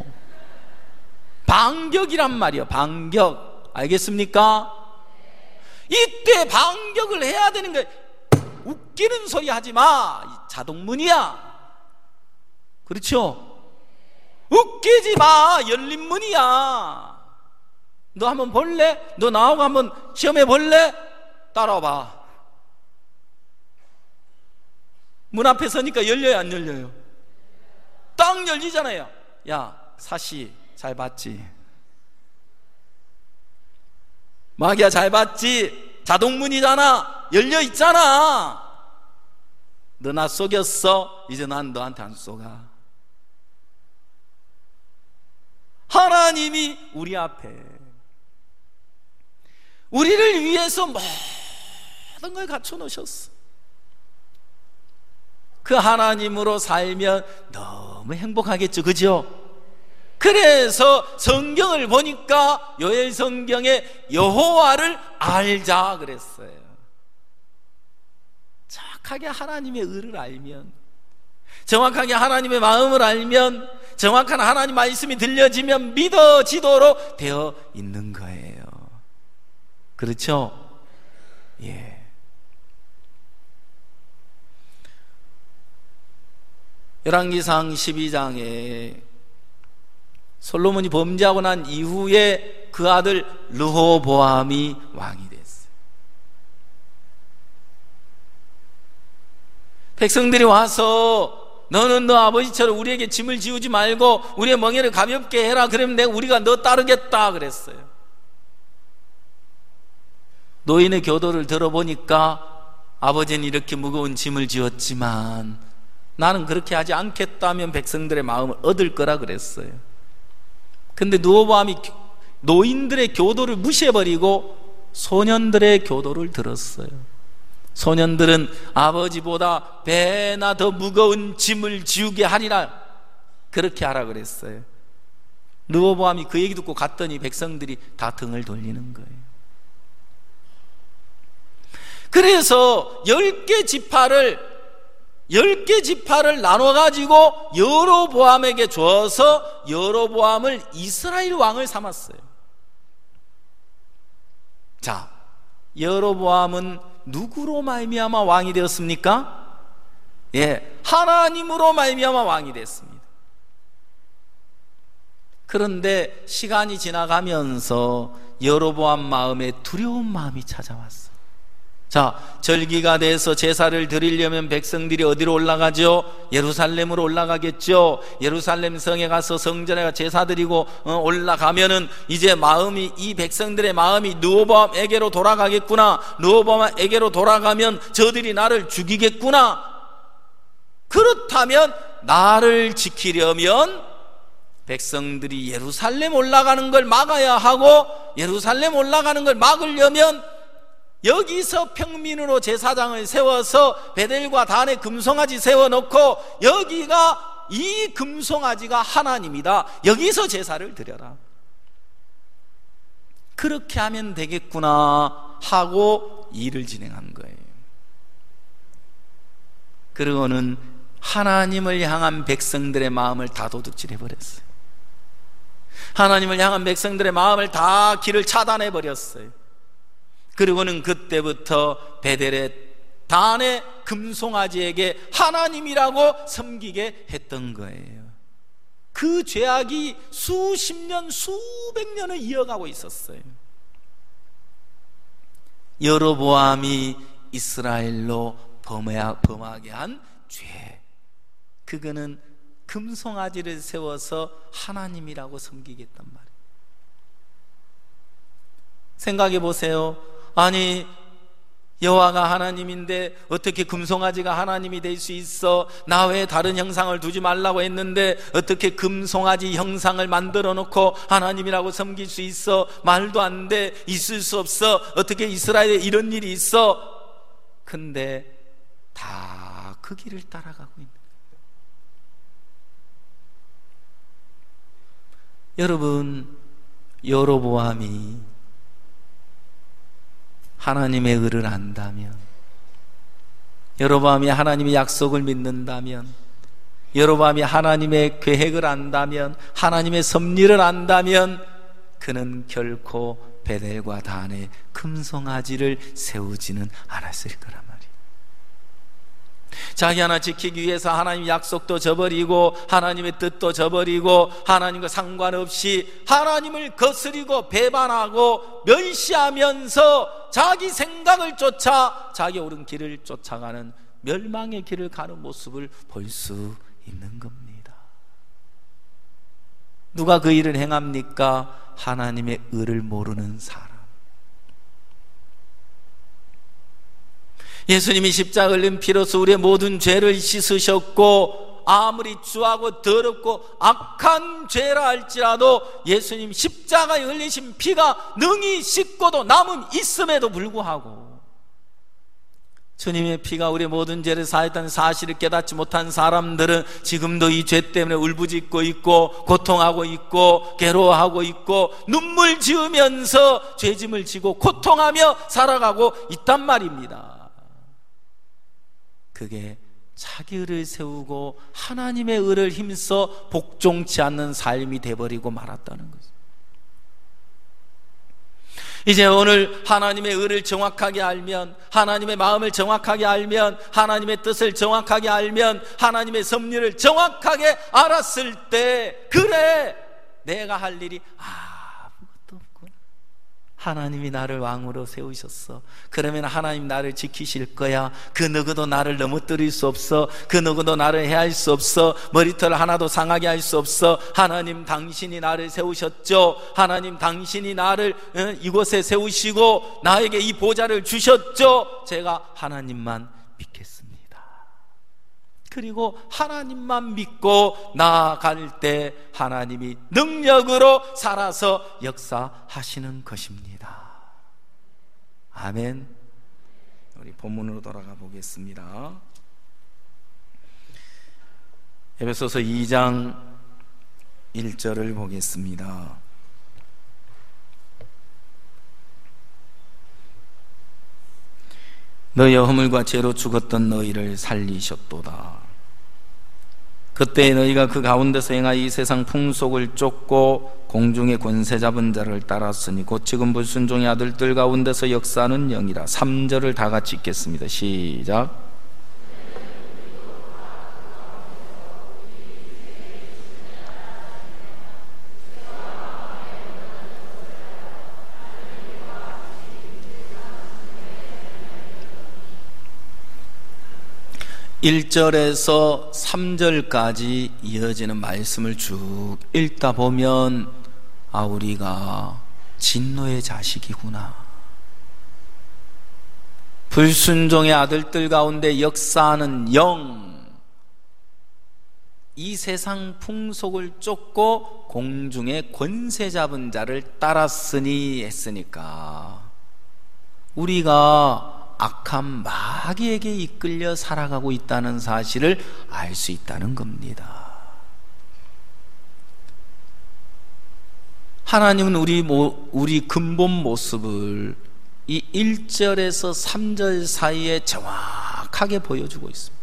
반격이란 말이에요. 반격. 알겠습니까? 이때 반격을 해야 되는 거예요. 웃기는 소리 하지 마. 자동문이야. 그렇죠? 웃기지 마. 열린 문이야. 너 한번 볼래? 너 나하고 한번 시험해 볼래? 따라와봐. 문 앞에 서니까 열려요, 안 열려요? 딱 열리잖아요. 야, 사시 잘 봤지? 마귀야, 잘 봤지? 자동문이잖아. 열려 있잖아. 너 나 속였어. 이제 난 너한테 안 속아. 하나님이 우리 앞에 우리를 위해서 모든 걸 갖춰 놓으셨어. 그 하나님으로 살면 너무 행복하겠죠, 그죠? 그래서 성경을 보니까 요엘 성경에 여호와를 알자 그랬어요. 정확하게 하나님의 의를 알면, 정확하게 하나님의 마음을 알면, 정확한 하나님 말씀이 들려지면 믿어지도록 되어 있는 거예요. 그렇죠? 예. 열왕기상 12장에 솔로몬이 범죄하고 난 이후에 그 아들 르호보암이 왕이 됐어요. 백성들이 와서 너는 너 아버지처럼 우리에게 짐을 지우지 말고 우리의 멍에를 가볍게 해라. 그러면 우리가 너 따르겠다 그랬어요. 노인의 교도를 들어보니까 아버지는 이렇게 무거운 짐을 지었지만 나는 그렇게 하지 않겠다면 백성들의 마음을 얻을 거라 그랬어요. 근데 르호보암이 노인들의 교도를 무시해버리고 소년들의 교도를 들었어요. 소년들은 아버지보다 배나 더 무거운 짐을 지우게 하리라, 그렇게 하라 그랬어요. 르호보암이 그 얘기 듣고 갔더니 백성들이 다 등을 돌리는 거예요. 그래서 10개 지파를 나눠가지고 여로보암에게 줘서 여로보암을 이스라엘 왕을 삼았어요. 자, 여로보암은 누구로 말미암아 왕이 되었습니까? 예, 하나님으로 말미암아 왕이 됐습니다. 그런데 시간이 지나가면서 여로보암 마음에 두려운 마음이 찾아왔어요. 자, 절기가 돼서 제사를 드리려면 백성들이 어디로 올라가죠? 예루살렘으로 올라가겠죠. 예루살렘 성에 가서 성전에 제사 드리고 올라가면은 이제 마음이, 이 백성들의 마음이 르호보암에게로 돌아가겠구나. 르호보암에게로 돌아가면 저들이 나를 죽이겠구나. 그렇다면 나를 지키려면 백성들이 예루살렘 올라가는 걸 막아야 하고, 예루살렘 올라가는 걸 막으려면 여기서 평민으로 제사장을 세워서 베델과 단에 금송아지 세워놓고, 여기가, 이 금송아지가 하나님이다, 여기서 제사를 드려라, 그렇게 하면 되겠구나 하고 일을 진행한 거예요. 그리고는 하나님을 향한 백성들의 마음을 다 도둑질해버렸어요. 하나님을 향한 백성들의 마음을 다 길을 차단해버렸어요. 그리고는 그때부터 베델의 단의 금송아지에게 하나님이라고 섬기게 했던 거예요. 그 죄악이 수십 년, 수백 년을 이어가고 있었어요. 여로보암이 이스라엘로 범하게 한 죄, 그거는 금송아지를 세워서 하나님이라고 섬기겠단 말이에요. 생각해 보세요. 아니, 여호와가 하나님인데 어떻게 금송아지가 하나님이 될 수 있어? 나 외에 다른 형상을 두지 말라고 했는데 어떻게 금송아지 형상을 만들어 놓고 하나님이라고 섬길 수 있어? 말도 안 돼. 있을 수 없어. 어떻게 이스라엘에 이런 일이 있어? 근데 다 그 길을 따라가고 있는 거예요. 여러분, 여로보암이 하나님의 의를 안다면, 여로보암이 하나님의 약속을 믿는다면, 여로보암이 하나님의 계획을 안다면, 하나님의 섭리를 안다면, 그는 결코 베델과 단에 금송아지를 세우지는 않았을 거란 말이에요. 자기 하나 지키기 위해서 하나님의 약속도 저버리고 하나님의 뜻도 저버리고 하나님과 상관없이 하나님을 거스리고 배반하고 멸시하면서 자기 생각을 쫓아 자기 옳은 길을 쫓아가는 멸망의 길을 가는 모습을 볼 수 있는 겁니다. 누가 그 일을 행합니까? 하나님의 의를 모르는 사람. 예수님이 십자가 흘린 피로써 우리의 모든 죄를 씻으셨고, 아무리 추하고 더럽고 악한 죄라 할지라도 예수님 십자가에 흘리신 피가 능히 씻고도 남음 있음에도 불구하고 주님의 피가 우리의 모든 죄를 사했다는 사실을 깨닫지 못한 사람들은 지금도 이 죄 때문에 울부짖고 있고 고통하고 있고 괴로워하고 있고 눈물 지으면서 죄짐을 지고 고통하며 살아가고 있단 말입니다. 그게 자기 의를 세우고 하나님의 의를 힘써 복종치 않는 삶이 돼버리고 말았다는 거죠. 이제 오늘 하나님의 의를 정확하게 알면, 하나님의 마음을 정확하게 알면, 하나님의 뜻을 정확하게 알면, 하나님의 섭리를 정확하게 알았을 때, 그래, 내가 할 일이 아무것도 없구나. 하나님이 나를 왕으로 세우셨어. 그러면 하나님 나를 지키실 거야. 그 누구도 나를 넘어뜨릴 수 없어. 그 누구도 나를 해할 수 없어. 머리털 하나도 상하게 할 수 없어. 하나님 당신이 나를 세우셨죠. 하나님 당신이 나를 이곳에 세우시고 나에게 이 보좌를 주셨죠. 제가 하나님만 믿겠습니다. 그리고 하나님만 믿고 나아갈 때 하나님이 능력으로 살아서 역사하시는 것입니다. 아멘. 우리 본문으로 돌아가 보겠습니다. 에베소서 2장 1절을 보겠습니다. 너희의 허물과 죄로 죽었던 너희를 살리셨도다. 그때 너희가 그 가운데서 행하여 이 세상 풍속을 쫓고 공중의 권세 잡은 자를 따랐으니 곧 지금 불순종의 아들들 가운데서 역사하는 영이라. 3절을 다 같이 읽겠습니다. 시작. 1절에서 3절까지 이어지는 말씀을 쭉 읽다 보면 우리가 진노의 자식이구나, 불순종의 아들들 가운데 역사하는 영, 이 세상 풍속을 쫓고 공중의 권세 잡은 자를 따랐으니 했으니까 우리가 악한 마귀에게 이끌려 살아가고 있다는 사실을 알 수 있다는 겁니다. 하나님은 우리 근본 모습을 이 1절에서 3절 사이에 정확하게 보여주고 있습니다.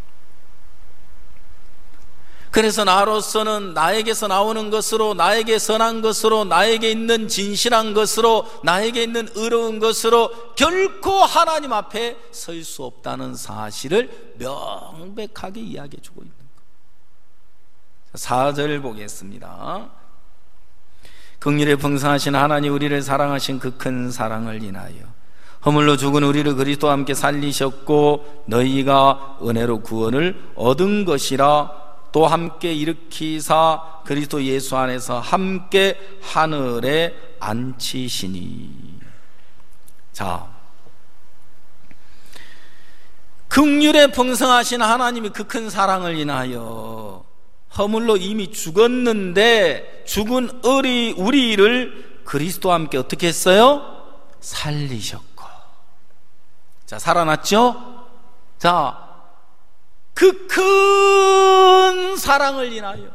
그래서 나로서는 나에게서 나오는 것으로, 나에게 선한 것으로, 나에게 있는 진실한 것으로, 나에게 있는 의로운 것으로 결코 하나님 앞에 설 수 없다는 사실을 명백하게 이야기해 주고 있는 것. 4절 보겠습니다. 긍휼에 풍성하신 하나님, 우리를 사랑하신 그 큰 사랑을 인하여 허물로 죽은 우리를 그리스도와 함께 살리셨고 너희가 은혜로 구원을 얻은 것이라. 또 함께 일으키사 그리스도 예수 안에서 함께 하늘에 앉히시니. 자, 긍휼에 풍성하신 하나님이 그 큰 사랑을 인하여 허물로 이미 죽었는데 죽은 우리를 그리스도와 함께 어떻게 했어요? 살리셨고. 자, 살아났죠? 자, 그 큰 사랑을 인하여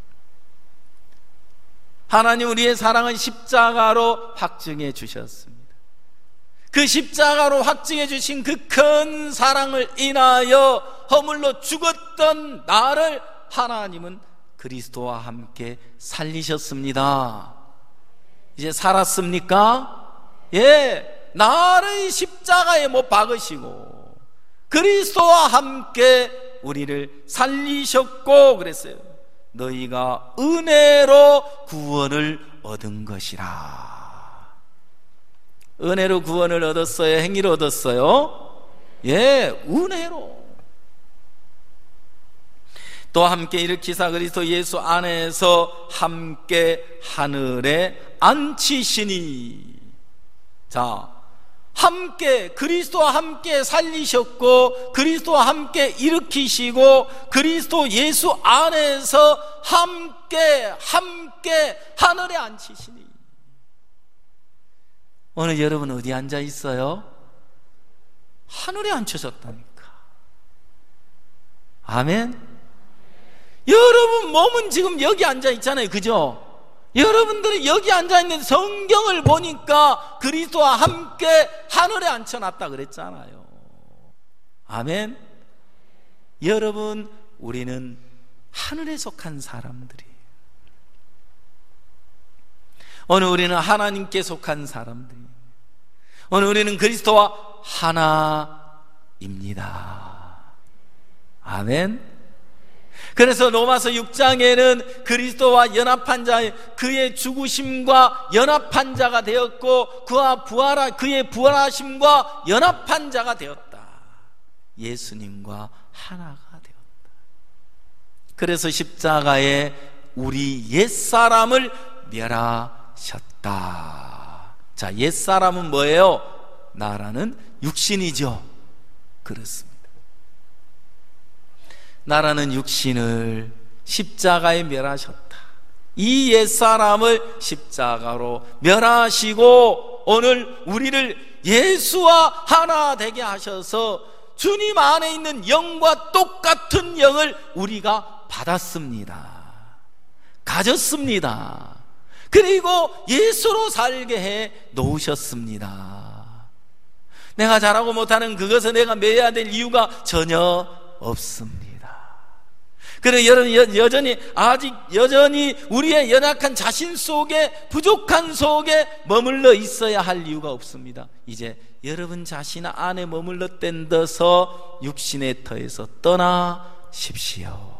하나님 우리의 사랑은 십자가로 확증해 주셨습니다. 그 십자가로 확증해 주신 그 큰 사랑을 인하여 허물로 죽었던 나를 하나님은 그리스도와 함께 살리셨습니다. 이제 살았습니까? 예, 나를 십자가에 못 박으시고 그리스도와 함께 우리를 살리셨고, 그랬어요. 너희가 은혜로 구원을 얻은 것이라. 은혜로 구원을 얻었어요? 행위로 얻었어요? 예, 은혜로. 또 함께 일으키사 그리스도 예수 안에서 함께 하늘에 앉히시니. 자, 함께 함께 살리셨고 그리스도와 함께 일으키시고 그리스도 예수 안에서 함께 하늘에 앉히시니. 오늘 여러분 어디 앉아 있어요? 하늘에 앉혀졌다니까. 아멘. 여러분 몸은 지금 여기 앉아 있잖아요, 그죠? 여러분들이 여기 앉아있는 성경을 보니까 그리스도와 함께 하늘에 앉혀놨다 그랬잖아요. 아멘. 여러분, 우리는 하늘에 속한 사람들이에요. 오늘 우리는 하나님께 속한 사람들이에요. 오늘 우리는 그리스도와 하나입니다. 아멘. 그래서 로마서 6장에는 그리스도와 연합한 자, 그의 죽으심과 연합한 자가 되었고 그의 부활하심과 연합한 자가 되었다. 예수님과 하나가 되었다. 그래서 십자가에 우리 옛사람을 멸하셨다. 자, 옛사람은 뭐예요? 나라는 육신이죠. 그렇습니다. 나라는 육신을 십자가에 멸하셨다. 이 옛사람을 십자가로 멸하시고 오늘 우리를 예수와 하나 되게 하셔서 주님 안에 있는 영과 똑같은 영을 우리가 받았습니다. 가졌습니다. 그리고 예수로 살게 해 놓으셨습니다. 내가 잘하고 못하는 그것을 내가 매야 될 이유가 전혀 없습니다. 그래서 여전히 우리의 연약한 자신 속에, 부족한 속에 머물러 있어야 할 이유가 없습니다. 이제 여러분 자신 안에 머물러 뗀더서 육신의 터에서 떠나십시오.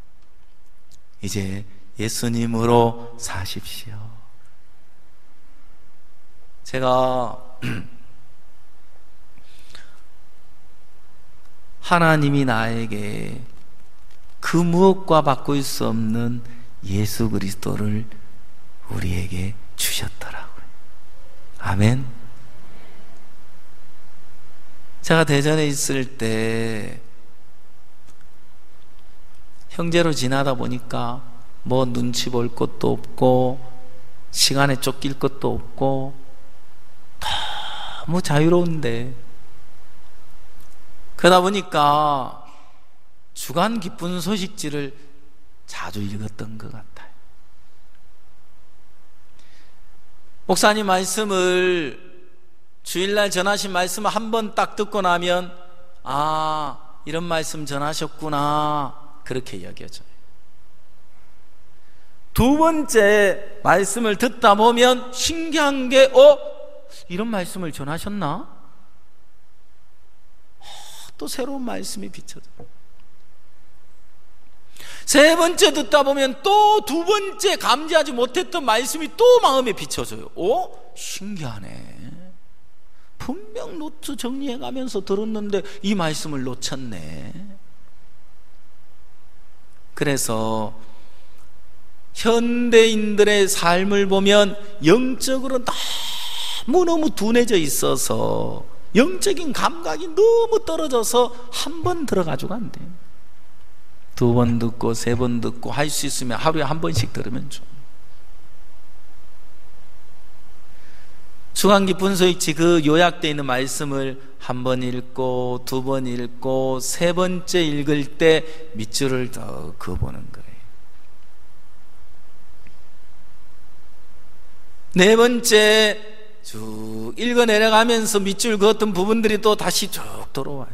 이제 예수님으로 사십시오. 제가 하나님이 나에게 그 무엇과 바꿀 수 없는 예수 그리스도를 우리에게 주셨더라고요. 아멘. 제가 대전에 있을 때 형제로 지나다 보니까 뭐 눈치 볼 것도 없고 시간에 쫓길 것도 없고 너무 자유로운데, 그러다 보니까 주간 기쁜 소식지를 자주 읽었던 것 같아요. 목사님 말씀을, 주일날 전하신 말씀을 한 번 딱 듣고 나면 아, 이런 말씀 전하셨구나, 그렇게 여겨져요. 두 번째 말씀을 듣다 보면 신기한 게 이런 말씀을 전하셨나? 또 새로운 말씀이 비춰져요. 세 번째 듣다 보면 또 두 번째 감지하지 못했던 말씀이 또 마음에 비춰져요. 신기하네. 분명 노트 정리해가면서 들었는데 이 말씀을 놓쳤네. 그래서 현대인들의 삶을 보면 영적으로 너무너무 둔해져 있어서 영적인 감각이 너무 떨어져서 한 번 들어가지고 안 돼요. 두 번 듣고 세 번 듣고 할 수 있으면 하루에 한 번씩 들으면 좀. 주간 기쁜 소식지 그 요약되어 있는 말씀을 한 번 읽고 두 번 읽고 세 번째 읽을 때 밑줄을 더 그어보는 거예요. 네 번째 쭉 읽어 내려가면서 밑줄 그었던 부분들이 또 다시 쭉 돌아와요.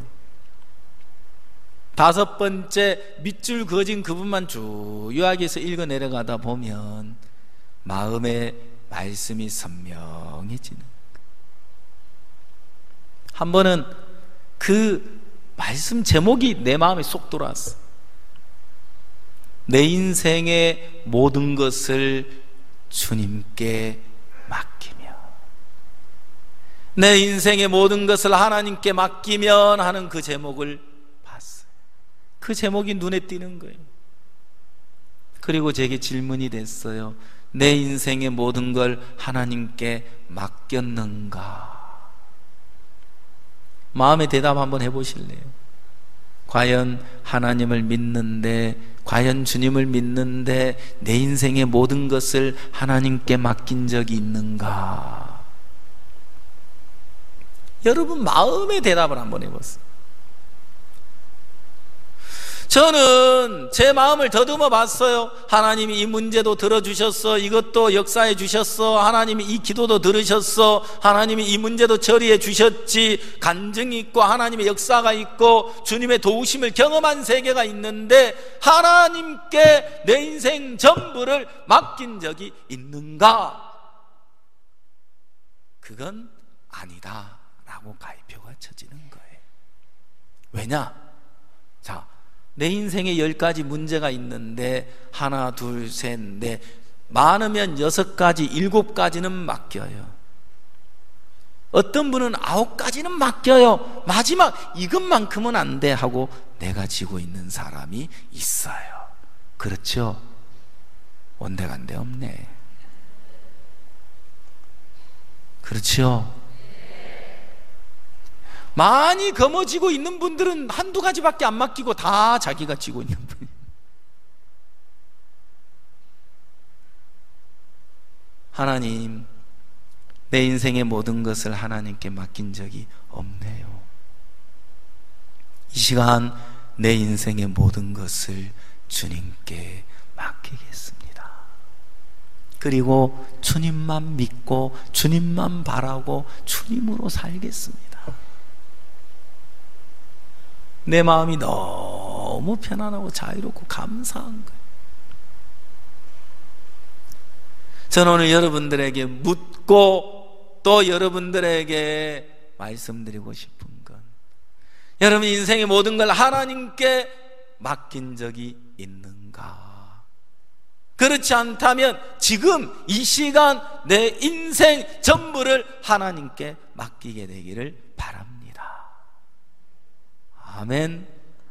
다섯 번째 밑줄 그어진 그 부분만 쭉 요약해서 읽어 내려가다 보면 마음의 말씀이 선명해지는 거예요. 한 번은 그 말씀 제목이 내 마음에 쏙 들어왔어. 내 인생의 모든 것을 주님께 맡기며, 내 인생의 모든 것을 하나님께 맡기면 하는 그 제목을 봤어요. 그 제목이 눈에 띄는 거예요. 그리고 제게 질문이 됐어요. 내 인생의 모든 걸 하나님께 맡겼는가? 마음의 대답 한번 해보실래요? 과연 하나님을 믿는데, 과연 주님을 믿는데 내 인생의 모든 것을 하나님께 맡긴 적이 있는가? 여러분 마음의 대답을 한번 해보세요. 저는 제 마음을 더듬어 봤어요. 하나님이 이 문제도 들어주셨어. 이것도 역사해 주셨어. 하나님이 이 기도도 들으셨어. 하나님이 이 문제도 처리해 주셨지. 간증이 있고 하나님의 역사가 있고 주님의 도우심을 경험한 세계가 있는데 하나님께 내 인생 전부를 맡긴 적이 있는가? 그건 아니다 라고 가이표가 쳐지는 거예요. 왜냐? 자, 내 인생에 10가지 문제가 있는데 하나, 둘, 셋, 넷, 많으면 6가지, 7가지는 맡겨요. 어떤 분은 9가지는 맡겨요. 마지막 이것만큼은 안 돼 하고 내가 지고 있는 사람이 있어요. 그렇죠? 온데간데 없네. 그렇죠? 많이 거머쥐고 있는 분들은 한두 가지밖에 안 맡기고 다 자기가 쥐고 있는 분이에요. 하나님, 내 인생의 모든 것을 하나님께 맡긴 적이 없네요. 이 시간 내 인생의 모든 것을 주님께 맡기겠습니다. 그리고 주님만 믿고 주님만 바라고 주님으로 살겠습니다. 내 마음이 너무 편안하고 자유롭고 감사한 거예요. 저는 오늘 여러분들에게 묻고 또 여러분들에게 말씀드리고 싶은 건, 여러분 인생의 모든 걸 하나님께 맡긴 적이 있는가? 그렇지 않다면 지금 이 시간 내 인생 전부를 하나님께 맡기게 되기를 바랍니다. 아멘.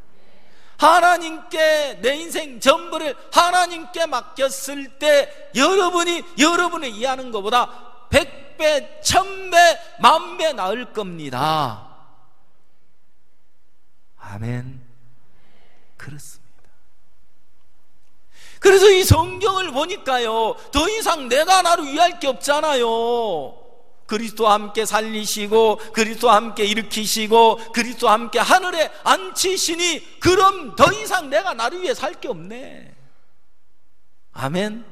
하나님께 내 인생 전부를 하나님께 맡겼을 때 여러분이 이해하는 것보다 100배, 1000배, 10,000배 나을 겁니다. 아멘. 그렇습니다. 그래서 이 성경을 보니까요, 더 이상 내가 나를 위할 게 없잖아요. 그리스도와 함께 살리시고 그리스도와 함께 일으키시고 그리스도와 함께 하늘에 앉히시니 그럼 더 이상 내가 나를 위해 살 게 없네. 아멘.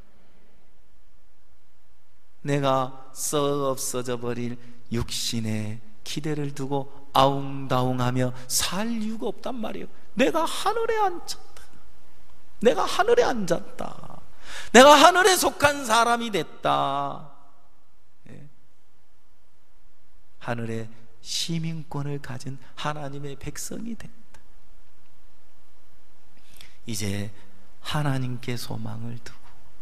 내가 썩 없어져 버릴 육신에 기대를 두고 아웅다웅하며 살 이유가 없단 말이에요. 내가 하늘에 앉았다. 내가 하늘에 앉았다. 내가 하늘에 속한 사람이 됐다. 하늘의 시민권을 가진 하나님의 백성이 됐다. 이제 하나님께 소망을 두고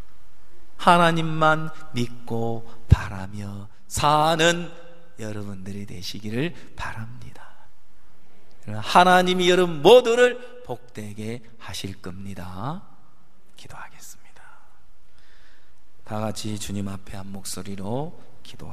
하나님만 믿고 바라며 사는 여러분들이 되시기를 바랍니다. 하나님이 여러분 모두를 복되게 하실 겁니다. 기도하겠습니다. 다 같이 주님 앞에 한 목소리로 기도하겠습니다.